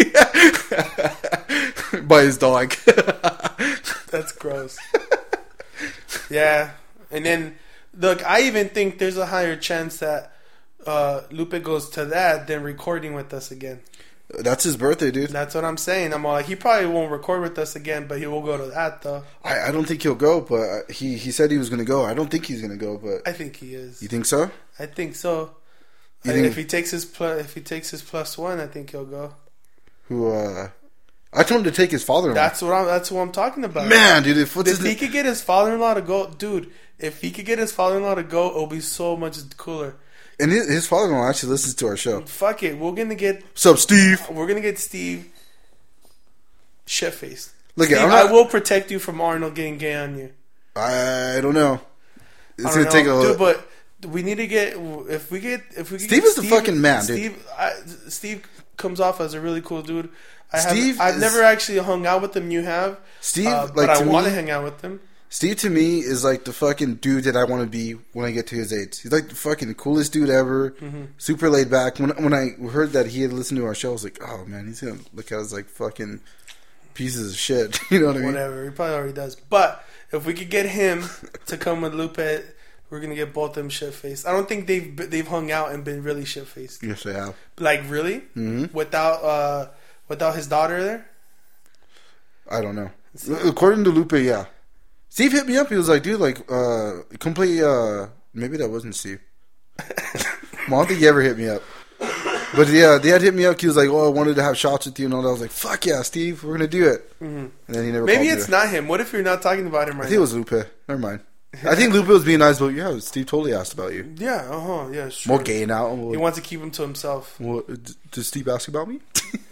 By his dog. That's gross. Yeah, and then look, I even think there's a higher chance that uh, Lupe goes to that than recording with us again. That's his birthday, dude. That's what I'm saying. I'm all like, he probably won't record with us again, but he will go to that though. I, I don't think he'll go, but he, he said he was going to go. I don't think he's going to go, but I think he is. You think so? I think so. You I think if he takes his plus, if he takes his plus one, I think he'll go. Who? uh I told him to take his father-in-law. That's what I'm. That's what I'm talking about. Man, dude, if, if he could get his father-in-law to go, dude. If he could get his father-in-law to go, it'll be so much cooler. And his, his father-in-law actually listens to our show. Fuck it, we're gonna get. What's up, Steve? We're gonna get Steve shit faced. Look, Steve, I'm not, I will protect you from Arnold getting gay on you. I don't know. It's I gonna don't take know. a. Dude, but we need to get if we get if we get Steve get is the fucking man, dude. Steve, I, Steve comes off as a really cool dude. I Steve, have, I've is, never actually hung out with him. You have Steve, uh, like but I to want to me- hang out with him. Steve to me is like the fucking dude that I want to be when I get to his age. He's like the fucking coolest dude ever. Mm-hmm. Super laid back. When when I heard that he had listened to our show, I was like, oh man, he's gonna look at us like fucking pieces of shit. You know what I mean? Whatever. He probably already does. But if we could get him to come with Lupe, we're gonna get both of them shit faced. I don't think they've they've hung out and been really shit faced. Yes, they have. Like really, mm-hmm. without uh, without his daughter there. I don't know. According to Lupe, yeah. Steve hit me up. He was like, dude, like, uh, complete, uh, maybe that wasn't Steve. I don't think he ever hit me up. But yeah, they had hit me up. He was like, oh, I wanted to have shots with you and all that. I was like, fuck yeah, Steve, we're going to do it. Mm-hmm. And then he never Maybe called it's me. not him. What if you're not talking about him right I think now? it was Lupe. Never mind. I think Lupe was being nice, but yeah, Steve totally asked about you. Yeah, uh-huh, yeah, sure. More gay now. He wants to keep him to himself. Well, did Steve ask about me?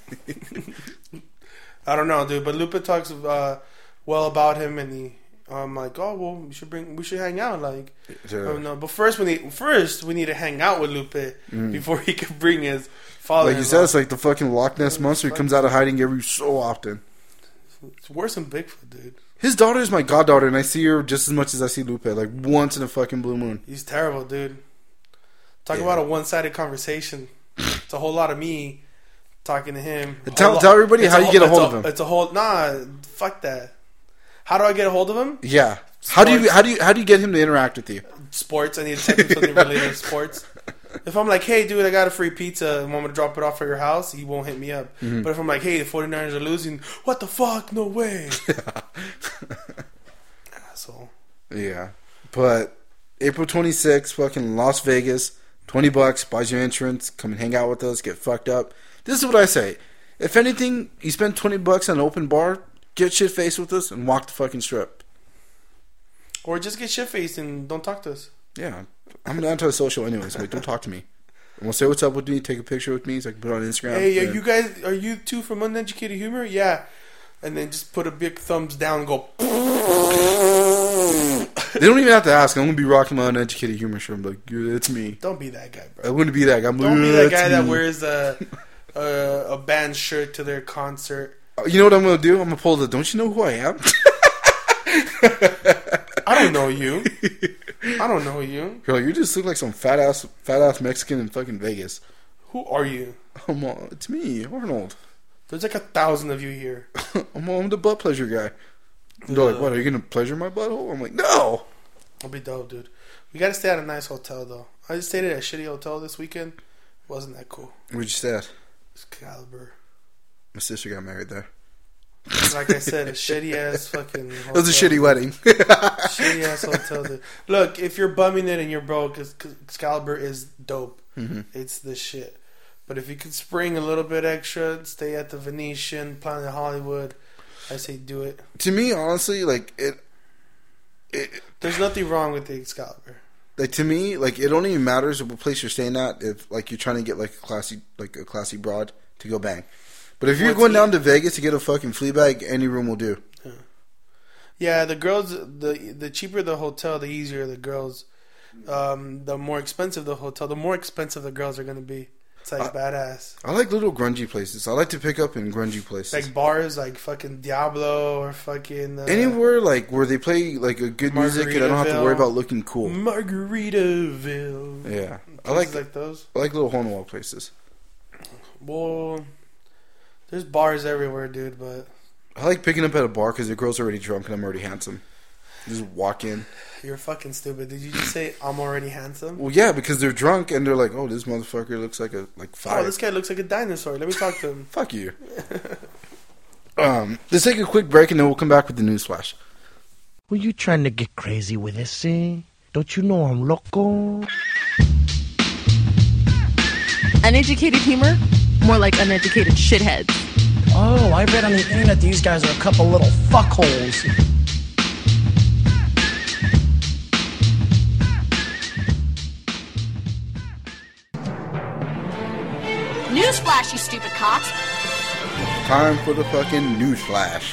I don't know, dude, but Lupe talks uh, well about him, and he... I'm like, oh well, we should bring, we should hang out, like, Yeah. I don't know. But first, we need, first we need to hang out with Lupe Mm. before he can bring his father. Like you said, it's like the fucking Loch Ness monster. He comes out of hiding every so often. It's worse than Bigfoot, dude. His daughter is my goddaughter, and I see her just as much as I see Lupe, like once in a fucking blue moon. He's terrible, dude. Talk Yeah. about a one-sided conversation. It's a whole lot of me talking to him. Tell- Whole tell lot- everybody it's how a you whole- get a it's hold of him. It's a whole nah. Fuck that. How do I get a hold of him? Yeah. How do you Sports. how do you how do you get him to interact with you? Sports. I need to type in something related to sports. If I'm like, hey, dude, I got a free pizza and want me to drop it off at your house, he won't hit me up. Mhm. But if I'm like, hey, the 49ers are losing, what the fuck? No way. Asshole. Yeah. But April twenty-sixth, fucking Las Vegas, twenty bucks, buys your entrance, come and hang out with us, get fucked up. This is what I say. If anything, you spend twenty bucks on an open bar, get shit faced with us and walk the fucking strip. Or just get shit-faced and don't talk to us. Yeah. I'm antisocial anyways, like don't talk to me. And we'll say what's up with me, take a picture with me so I can put it on Instagram. Hey, are and- you guys, are you two from Uneducated Humor? Yeah. And then just put a big thumbs down and go. They don't even have to ask. I'm gonna be rocking my uneducated humor shirt. I'm like, yeah, it's me. Don't be that guy, bro. I wouldn't be that guy. I'm Don't like, be "Yeah, that it's guy that me." wears a, a a band shirt to their concert. You know what I'm gonna do? I'm gonna pull the. Don't you know who I am? I don't know you. I don't know you. You're like, you just look like some fat ass, fat ass Mexican in fucking Vegas. Who are you? I'm, uh, it's me, Arnold. There's like a thousand of you here. I'm, I'm the butt pleasure guy. They're like, what? Are you gonna pleasure my butthole? I'm like, no. I'll be dope, dude. We gotta stay at a nice hotel though. I just stayed at a shitty hotel this weekend. Wasn't that cool? Where'd you stay at? Excalibur. My sister got married there. Like I said, a shitty ass fucking hotel. It was a shitty wedding. Shitty ass hotel, dude. Look, if you're bumming it and you're broke, Excalibur is dope. Mm-hmm. It's the shit. But if you could spring a little bit extra, stay at the Venetian, Planet Hollywood, I say do it. To me, honestly, like it, it. There's nothing wrong with the Excalibur. Like to me, like it only matters what place you're staying at if like you're trying to get like a classy, like a classy broad to go bang. But if you're What's going the- down to Vegas to get a fucking flea bag, any room will do. Yeah. Yeah, the girls, the the cheaper the hotel, the easier the girls. Um, the more expensive the hotel, the more expensive the girls are going to be. It's like I- badass. I like little grungy places. I like to pick up in grungy places. Like bars, like fucking Diablo or fucking... Uh, Anywhere like where they play like a good music and I don't have to worry about looking cool. Margaritaville. Yeah, I Places like like those. I like little hole in the wall places. Well, there's bars everywhere, dude, but... I like picking up at a bar because the girl's already drunk and I'm already handsome. Just walk in. You're fucking stupid. Did you just say I'm already handsome? Well, yeah, because they're drunk and they're like, "Oh, this motherfucker looks like a like five." Oh, this guy looks like a dinosaur. Let me talk to him. Fuck you. um, let's take a quick break and then we'll come back with the news flash. Were you trying to get crazy with this, eh? Don't you know I'm loco? Uneducated humor? More like uneducated shitheads. Oh, I read on the internet these guys are a couple little fuckholes. Newsflash, you stupid cocks. Time for the fucking news flash.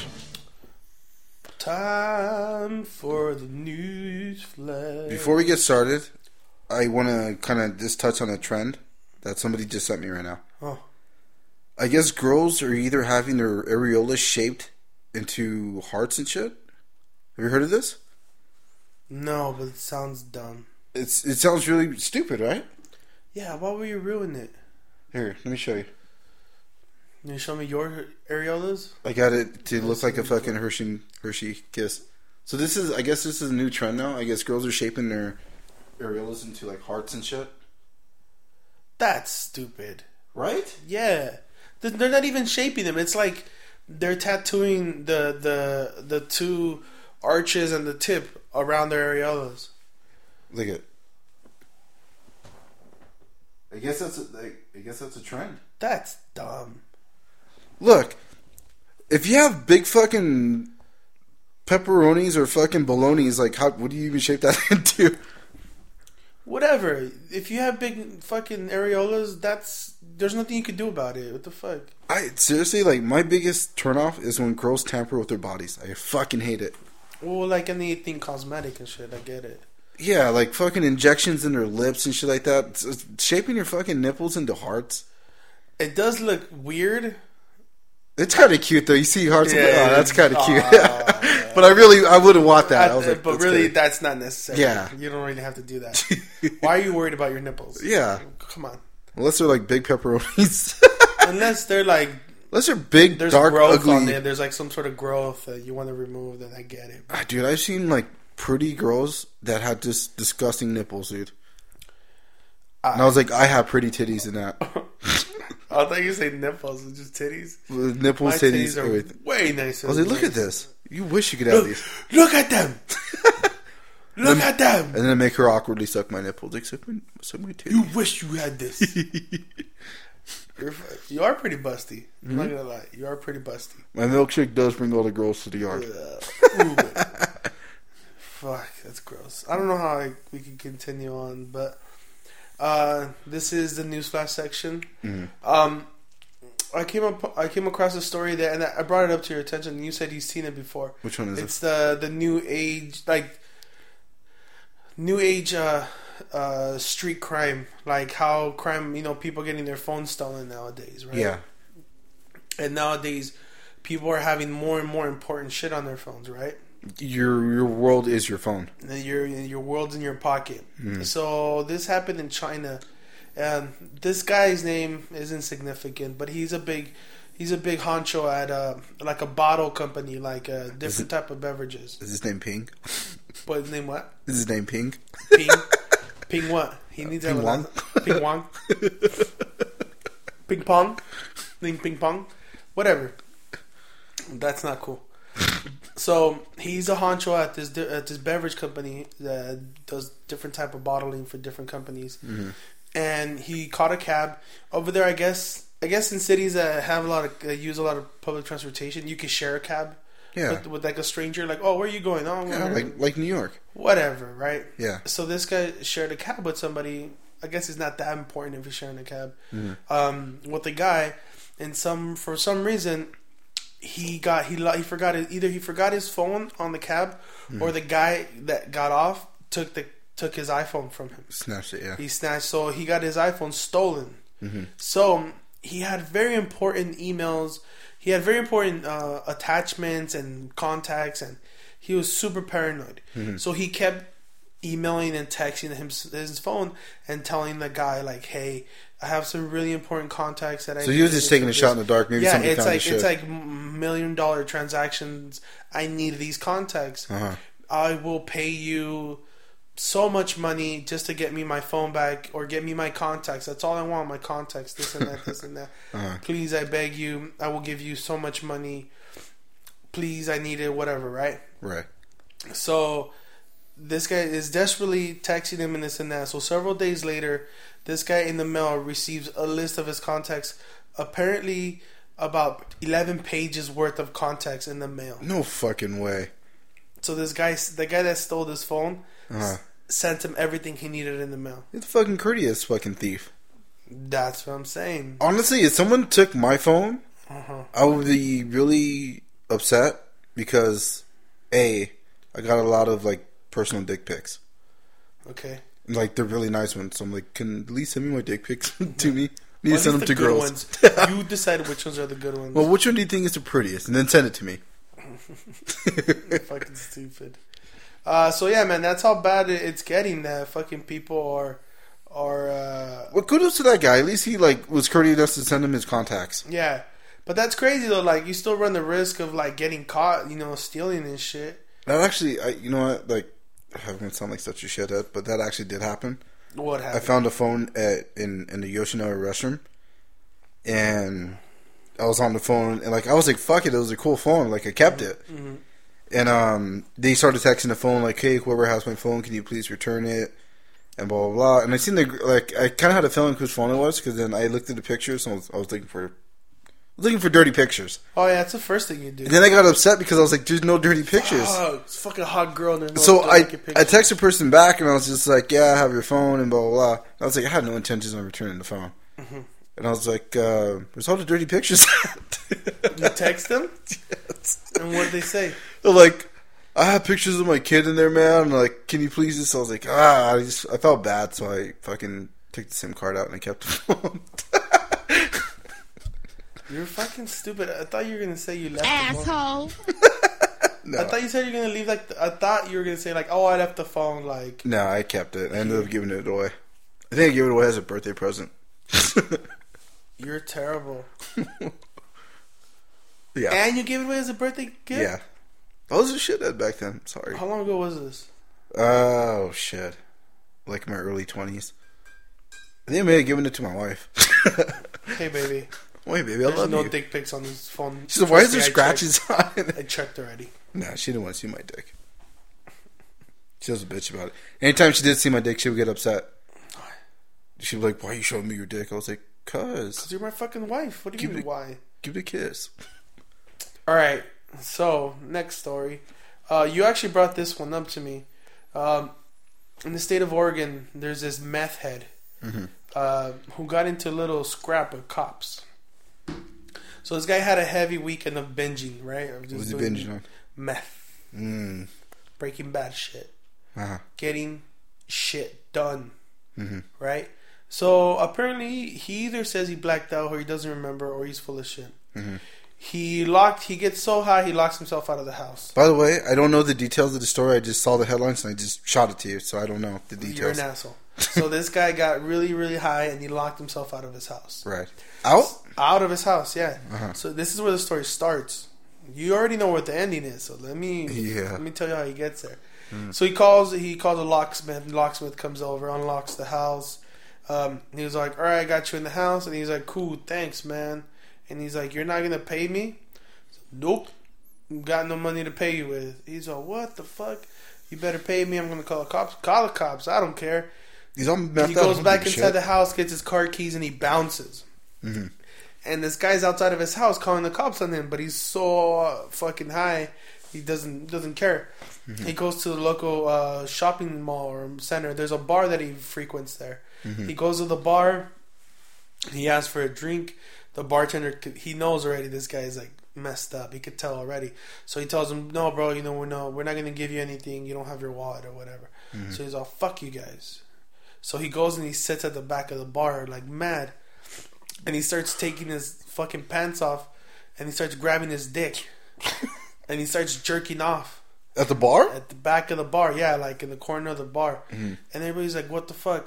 Time for the news flash. Before we get started, I want to kind of just touch on a trend that somebody just sent me right now. Oh. I guess girls are either having their areolas shaped into hearts and shit. Have you heard of this? No, but it sounds dumb. It's It sounds really stupid, right? Yeah, why would you ruin it? Here, let me show you. Can you show me your areolas? I got it to look like a fucking Hershey Hershey kiss. So this is, I guess this is a new trend now. I guess girls are shaping their areolas into like hearts and shit. That's stupid. Right? Yeah. They're not even shaping them. It's like they're tattooing the the the two arches and the tip around their areolas. Look at. I guess that's a, I guess that's a trend. That's dumb. Look, if you have big fucking pepperonis or fucking bolognas, like how what do you even shape that into? Whatever. If you have big fucking areolas, that's there's nothing you can do about it. What the fuck? I seriously, like, my biggest turnoff is when girls tamper with their bodies. I fucking hate it. Well, like anything cosmetic and shit, I get it. Yeah, like fucking injections in their lips and shit like that. It's, it's shaping your fucking nipples into hearts. It does look weird. It's kind of cute though. You see hearts. Yeah, like, oh, that's kind of cute. Uh, but I really, I wouldn't want that. I, I was like, but that's really, good. that's not necessary. Yeah, you don't really have to do that. Why are you worried about your nipples? Yeah, come on. Unless they're like big pepperonis. Unless they're like, unless they're big, there's dark, growth ugly. on there. There's like some sort of growth that you want to remove. Then I get it. Ah, dude, I've seen like pretty girls that had just disgusting nipples, dude. I, and I was like, I have pretty titties in that. I thought you say nipples, it's just titties. Nipples, My titties, titties are everything. Way nicer. I was like, look nice. at this. You wish you could have look, these. Look at them. Look then, at them. And then I make her awkwardly suck my nipples. Like, suck my, suck my titties. You wish you had this. You're, you are pretty busty. I'm mm-hmm. not gonna lie. You are pretty busty. My milkshake does bring all the girls to the yard. Uh, Fuck, that's gross. I don't know how I, we can continue on, but uh, this is the newsflash section. Mm-hmm. Um, I came up, I came across a story that, and I brought it up to your attention. And you said you've seen it before. Which one is it's it? It's the the new age, like new age uh, uh, street crime, like how crime, you know, people getting their phones stolen nowadays, right? Yeah. And nowadays, people are having more and more important shit on their phones, right? Your your world is your phone. Your your world's in your pocket. Mm. So this happened in China, and this guy's name isn't significant, but he's a big he's a big honcho at a, like a bottle company, like a different it, type of beverages. Is his name Ping? What his name? What? Is his name Ping? Ping. Ping what? He needs uh, Ping Wong. Ping Wong. Ping pong. Ping ping pong. Whatever. That's not cool. So he's a honcho at this at this beverage company that does different type of bottling for different companies, mm-hmm. and he caught a cab over there. I guess I guess in cities that have a lot of uh, use a lot of public transportation, you can share a cab. Yeah. With, with like a stranger, like, oh, where are you going? Oh, I'm yeah, going like like New York. Whatever, right? Yeah. So this guy shared a cab with somebody. I guess it's not that important if he's sharing a cab mm-hmm. um, with the guy, and some for some reason. He got he he forgot it, either he forgot his phone on the cab mm-hmm. or the guy that got off took the took his iPhone from him. Snatched it, yeah. He snatched, so he got his iPhone stolen. Mm-hmm. So he had very important emails. He had very important uh, attachments and contacts, and he was super paranoid. Mm-hmm. So he kept emailing and texting him his phone and telling the guy like, "Hey, I have some really important contacts that I." So he was just taking a shot in the dark. Maybe yeah, somebody it's found like his it's shit. like million dollar transactions. I need these contacts, uh-huh. I will pay you so much money just to get me my phone back or get me my contacts. That's all I want, my contacts, this and that, this and that. Uh-huh. Please, I beg you, I will give you so much money. Please, I need it, whatever, right? Right. So this guy is desperately texting him and this and that. So several days later, this guy in the mail receives a list of his contacts. Apparently about eleven pages worth of contacts in the mail. No fucking way. So this guy, the guy that stole this phone, uh-huh. sent him everything he needed in the mail. He's a fucking courteous fucking thief. That's what I'm saying. Honestly, if someone took my phone, uh-huh. I would be really upset because A, I got a lot of like personal dick pics. Okay. Like they're really nice ones. So I'm like, can at least send me my dick pics to me? I need well, to send them the to good girls. Ones. You decide which ones are the good ones. Well, which one do you think is the prettiest? And then send it to me. Fucking stupid. Uh, so yeah, man, that's how bad it's getting. That fucking people are are. Uh, well, kudos to that guy. At least he like was courteous enough to send him his contacts. Yeah, but that's crazy though. Like you still run the risk of like getting caught. You know, stealing and shit. That actually, I, you know what? Like, I'm gonna sound like such a shithead, but that actually did happen. What happened? I found a phone at in in the Yoshinoya restroom, and I was on the phone, and like I was like, "Fuck it," it was a cool phone. Like I kept mm-hmm. it, mm-hmm. and um, they started texting the phone like, "Hey, whoever has my phone, can you please return it?" And blah blah blah. And I seen the like, I kind of had a feeling whose phone it was because then I looked at the pictures and I was, I was looking for. Looking for dirty pictures. Oh yeah, that's the first thing you do. And then I got upset because I was like, "There's no dirty pictures." Oh, it's a fucking hot girl. And there's no so I pictures. I texted the person back and I was just like, "Yeah, I have your phone and blah blah blah." And I was like, I had no intentions of returning the phone. Mm-hmm. And I was like, uh, "There's all the dirty pictures." You text them? Yes. And what did they say? They're like, "I have pictures of my kid in there, man. And like, can you please just?" I was like, "Ah," I just I felt bad, so I fucking took the SIM card out and I kept the phone. You're fucking stupid. I thought you were gonna say you left. Asshole. No. I thought you said you were gonna leave. Like, the, I thought you were gonna say like, "Oh, I left the phone." Like, no, I kept it. I ended up giving it away. I think I gave it away as a birthday present. You're terrible. Yeah. And you gave it away as a birthday gift. Yeah. I was a shithead back then. Sorry. How long ago was this? Oh shit! Like my early twenties. I think I may have given it to my wife. Hey, baby. Wait, baby, I There's love no you. dick pics on this phone. She said, "Why is there scratches on it?" I checked already. Nah, she didn't want to see my dick. She was a bitch about it. Anytime she did see my dick, she would get upset. She'd be like, "Why are you showing me your dick?" I was like, "Cause, Cause you're my fucking wife. What do you mean, why?" Give it a kiss. All right. So next story. Uh, you actually brought this one up to me. Um, in the state of Oregon, there's this meth head mm-hmm. uh, who got into a little scrap with cops. So this guy had a heavy weekend of binging, right? Of just what was he binging on? Meth. Mm. Breaking Bad shit. Uh-huh. Getting shit done. Mm-hmm. Right? So apparently he either says he blacked out or he doesn't remember or he's full of shit. Mm-hmm. He locked, he gets so high he locks himself out of the house. By the way, I don't know the details of the story. I just saw the headlines and I just shot it to you, so I don't know the details. You're an asshole. So this guy got really, really high and he locked himself out of his house. Right. Out? Out of his house, yeah. Uh-huh. So this is where the story starts. You already know what the ending is, so let me yeah. let me tell you how he gets there. Mm. So he calls he calls a locksmith. Locksmith comes over, unlocks the house. Um, he was like, "All right, I got you in the house," and he's like, "Cool, thanks, man." And he's like, "You're not gonna pay me?" So, nope, got no money to pay you with. He's like, "What the fuck? You better pay me. I'm gonna call the cops. Call the cops. I don't care." He's all He goes back inside shit. the house, gets his car keys, and he bounces. Mm-hmm. And this guy's outside of his house calling the cops on him, but he's so uh, fucking high, he doesn't doesn't care. Mm-hmm. He goes to the local uh, shopping mall or center. There's a bar that he frequents there. Mm-hmm. He goes to the bar. He asks for a drink. The bartender, he knows already this guy is like messed up. He could tell already. So he tells him, "No, bro, you know we're no, we're not gonna give you anything. You don't have your wallet or whatever." Mm-hmm. So he's all, "Fuck you guys." So he goes and he sits at the back of the bar like mad. And he starts taking his fucking pants off, and he starts grabbing his dick, and he starts jerking off at the bar. At the back of the bar, yeah, like in the corner of the bar. Mm-hmm. And everybody's like, "What the fuck?"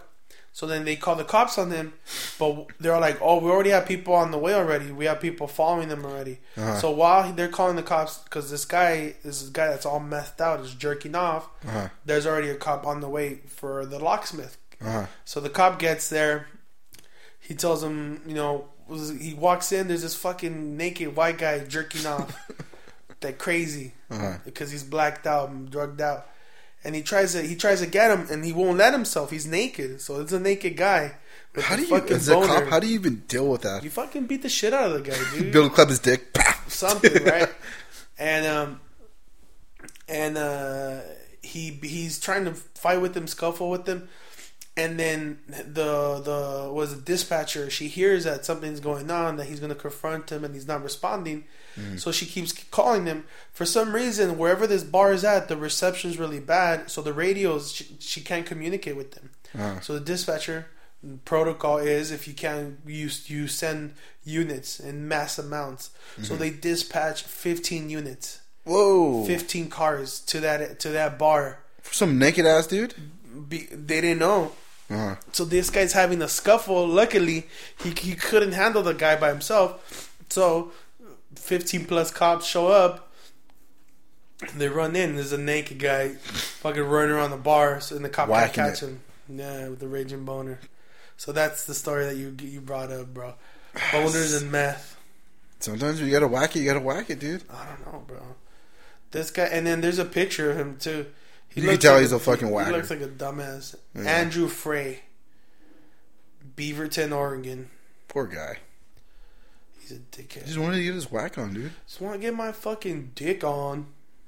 So then they call the cops on him, but they're like, "Oh, we already have people on the way already. We have people following them already." Uh-huh. So while they're calling the cops, because this guy, this guy that's all methed out is jerking off. Uh-huh. There's already a cop on the way for the locksmith. Uh-huh. So the cop gets there. He tells him, you know, he walks in. There's this fucking naked white guy jerking off, like crazy, uh-huh. because he's blacked out and drugged out. And he tries to he tries to get him, and he won't let himself. He's naked, so it's a naked guy. With How do you, fucking as a boner. cop, how do you even deal with that? You fucking beat the shit out of the guy, dude. Bill club his dick, something, right? And um, and uh, he he's trying to fight with him, scuffle with him, and then the the was a dispatcher. She hears that something's going on, that he's going to confront him, and he's not responding. Mm-hmm. So she keeps calling him. For some reason, wherever this bar is at, the reception's really bad. So the radios, she, she can't communicate with them. Uh-huh. So the dispatcher protocol is, if you can, you you send units in mass amounts. Mm-hmm. So they dispatch fifteen units. Whoa! Fifteen cars to that to that bar. For some naked ass dude. Be, they didn't know. Uh-huh. So this guy's having a scuffle. Luckily, he he couldn't handle the guy by himself. So fifteen plus cops show up. They run in. There's a naked guy fucking running around the bar, so and the cop can't catch him. Yeah, with the raging boner. So that's the story that you you brought up, bro. Boners and meth. Sometimes you gotta whack it. You gotta whack it, dude. I don't know, bro. This guy, and then there's a picture of him too. He you can tell like he's a, a fucking whacker. He looks like a dumbass. Yeah. Andrew Frey, Beaverton, Oregon. Poor guy. He's a dickhead. Just wanted to get his whack on, dude. Just want to get my fucking dick on.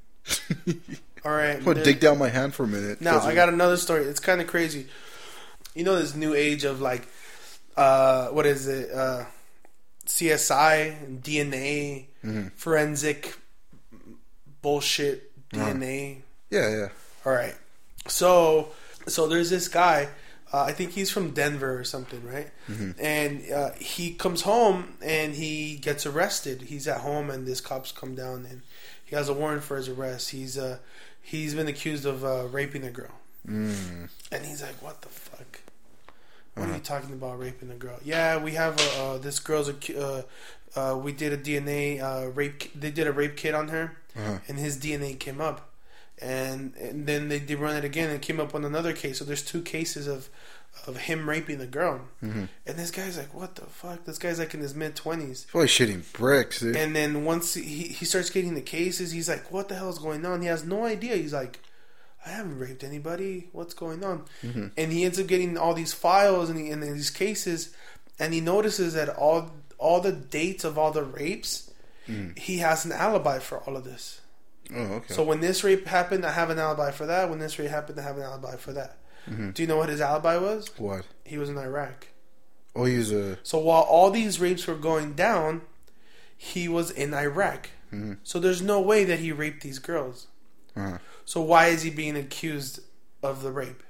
All right. Put dick down my hand for a minute. Now I got another story. It's kind of crazy. You know this new age of like, uh, what is it? Uh, C S I and D N A, mm-hmm. forensic bullshit D N A. Uh-huh. Yeah, yeah. All right. So, so there's this guy. Uh, I think he's from Denver or something, right? Mm-hmm. And uh, he comes home and he gets arrested. He's at home and this cops come down and he has a warrant for his arrest. He's uh, he's been accused of uh, raping a girl. Mm. And he's like, "What the fuck? What uh-huh. are you talking about, raping a girl?" Yeah, we have a, uh, this girl's a. Uh, uh, we did a D N A uh, rape. They did a rape kit on her, uh-huh. and his D N A came up. And, and then they did run it again and came up on another case. So there's two cases of of him raping the girl. Mm-hmm. And this guy's like, "What the fuck?" This guy's like in his mid twenties. Probably shitting bricks, dude. And then once he he starts getting the cases, he's like, "What the hell is going on?" He has no idea. He's like, "I haven't raped anybody. What's going on?" Mm-hmm. And he ends up getting all these files and, he, and these cases, and he notices that all all the dates of all the rapes, mm-hmm. he has an alibi for all of this. Oh, okay. So when this rape happened, I have an alibi for that. When this rape happened, I have an alibi for that. Mm-hmm. Do you know what his alibi was? What? He was in Iraq. Oh, he was a... So while all these rapes were going down, he was in Iraq. Mm-hmm. So there's no way that he raped these girls. Uh-huh. So why is he being accused of the rape?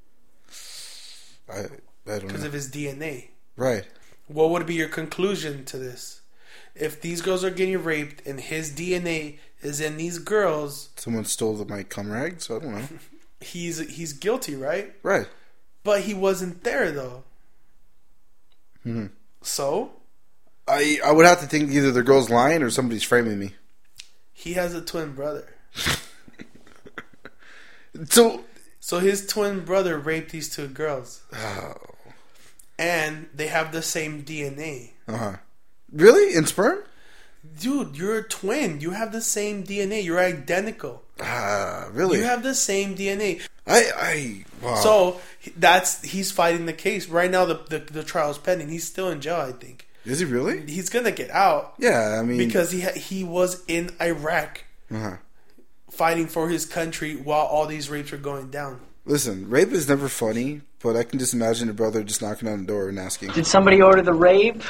I, I don't know. Because of his D N A. Right. What would be your conclusion to this? If these girls are getting raped and his D N A is in these girls... Someone stole the, my cum rag, so I don't know. he's he's guilty, right? Right. But he wasn't there, though. Hmm. So? I I would have to think either the girl's lying or somebody's framing me. He has a twin brother. so... So his twin brother raped these two girls. Oh. And they have the same D N A. Uh-huh. Really? In sperm? Dude, you're a twin. You have the same D N A. You're identical. Ah, uh, really? You have the same D N A. I, I, wow. So that's he's fighting the case right now. The, the the trial's pending. He's still in jail, I think. Is he really? He's gonna get out. Yeah, I mean, because he ha- he was in Iraq, uh-huh. fighting for his country while all these rapes are going down. Listen, rape is never funny, but I can just imagine a brother just knocking on the door and asking, "Did somebody order the rape?"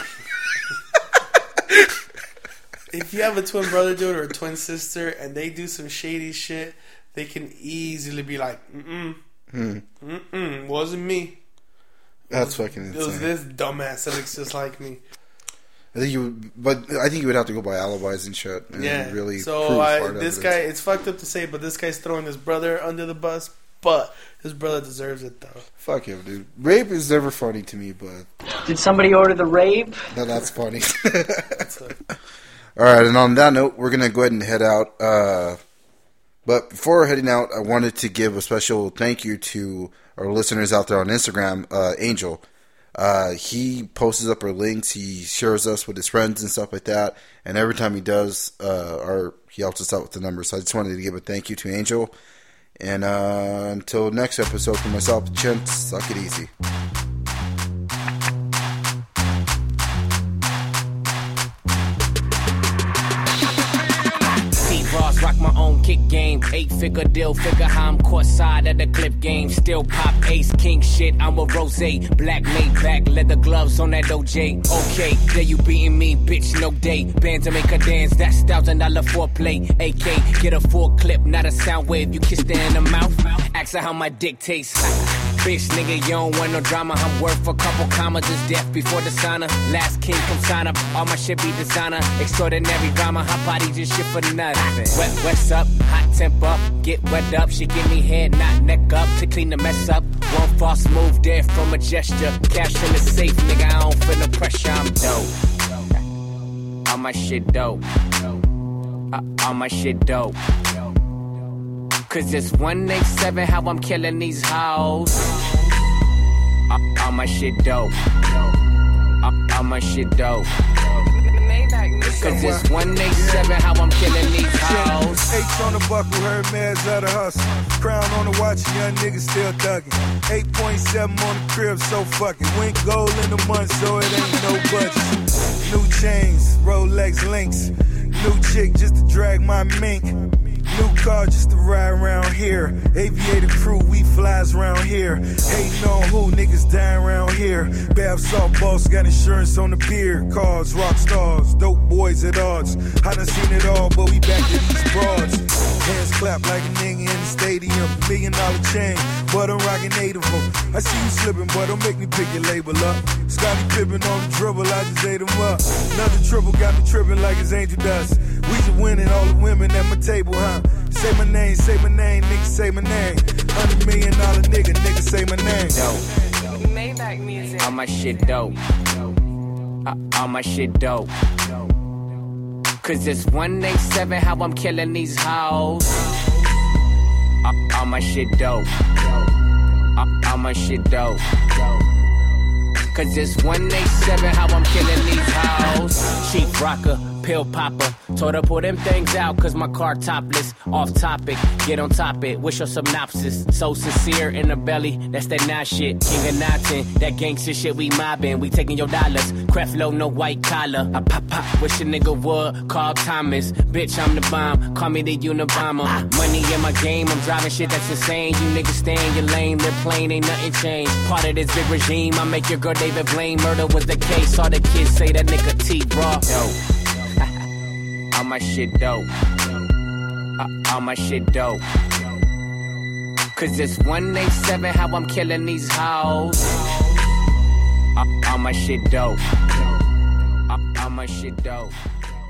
If you have a twin brother, dude, or a twin sister, and they do some shady shit, they can easily be like, mm-mm, hmm. mm-mm, wasn't me. That's fucking insane. It was this dumbass that looks just like me. I think you would, but I think you would have to go by alibis and shit. And yeah. Really so I, this guy, it's fucked up to say, but this guy's throwing his brother under the bus. But his brother deserves it, though. Fuck him, dude. Rape is never funny to me, but... Did somebody order the rape? No, that's funny. All right, and on that note, we're going to go ahead and head out. Uh, but before heading out, I wanted to give a special thank you to our listeners out there on Instagram, uh, Angel. Uh, he posts up our links. He shares us with his friends and stuff like that. And every time he does, uh, our he helps us out with the numbers. So I just wanted to give a thank you to Angel. And uh, until next episode, for myself, Chint, suck it easy. Ross, rock my own kick game. Eight figure deal, figure how I'm court side at the clip game. Still pop ace, king shit. I'm a rose. Black made back, leather gloves on that O J. Okay, there you beating me, bitch, no day. Band to make a dance, that's thousand dollar foreplay. A K, get a full clip, not a sound wave. You kiss her in the mouth, ask her how my dick tastes. Bitch, nigga, you don't want no drama. I'm worth a couple commas, it's death before the sauna. Last king, come sign up, all my shit be designer. Extraordinary drama, hot body just shit for nothing. Wet, what's up, hot temp up, get wet up. She give me head, not neck up, to clean the mess up. One false move there from a gesture. Cash in the safe, nigga, I don't feel no pressure, I'm dope. All my shit dope. Uh, all my shit dope. Cause it's one eight seven how I'm killing these hoes. Uh, all my shit dope. Uh, all my shit dope. Cause it's one eight seven how I'm killing these hoes. H on the buckle, heard man's out of hustle. Crown on the watch, young niggas still thugging. eight point seven on the crib, so fucking. Went gold in the month, so it ain't no budget. New chains, Rolex links. New chick just to drag my mink. New car just to ride around here. Aviator crew, we flies around here. Hating on who, niggas dying around here. Bath salt boss, got insurance on the beer. Cars, rock stars, dope boys at odds. I done seen it all, but we back to these broads. Hands clap like a nigga in the stadium. Million dollar chain, but I'm rocking eight of them. I see you slipping, but don't make me pick your label up. Scotty Pippen on the dribble, I just ate him up. Another triple got me tripping like his angel dust. We just winning all the women at my table, huh? Say my name, say my name, nigga, say my name. Hundred million dollar nigga, nigga, say my name. Dope. Maybach music. All my shit dope. Uh, all my shit dope. Cause it's one eight seven how I'm killing these hoes. Uh, all my shit dope. Uh, all my shit dope. Cause it's one eight seven how I'm killing these hoes. Cheap rocker, pill popper. Told her pull them things out cause my car topless. Off topic, get on top it. Wish your synopsis. So sincere in the belly, that's that nah shit. King of Notton, that gangster shit we mobbing. We taking your dollars. Creflo, no white collar. I pop pop, wish a nigga would. Call Thomas, bitch I'm the bomb. Call me the Unabomber. Money in my game, I'm driving shit that's insane. You niggas stay in your lane, they're plain, ain't nothing changed. Part of this big regime, I make your girl David Blaine. Murder was the case, all the kids say that nigga T-Raw. Dope. All my shit dope. Uh, all my shit dope. Cause it's one eight seven how I'm killing these hoes. Uh, all my shit dope. Uh, all my shit dope.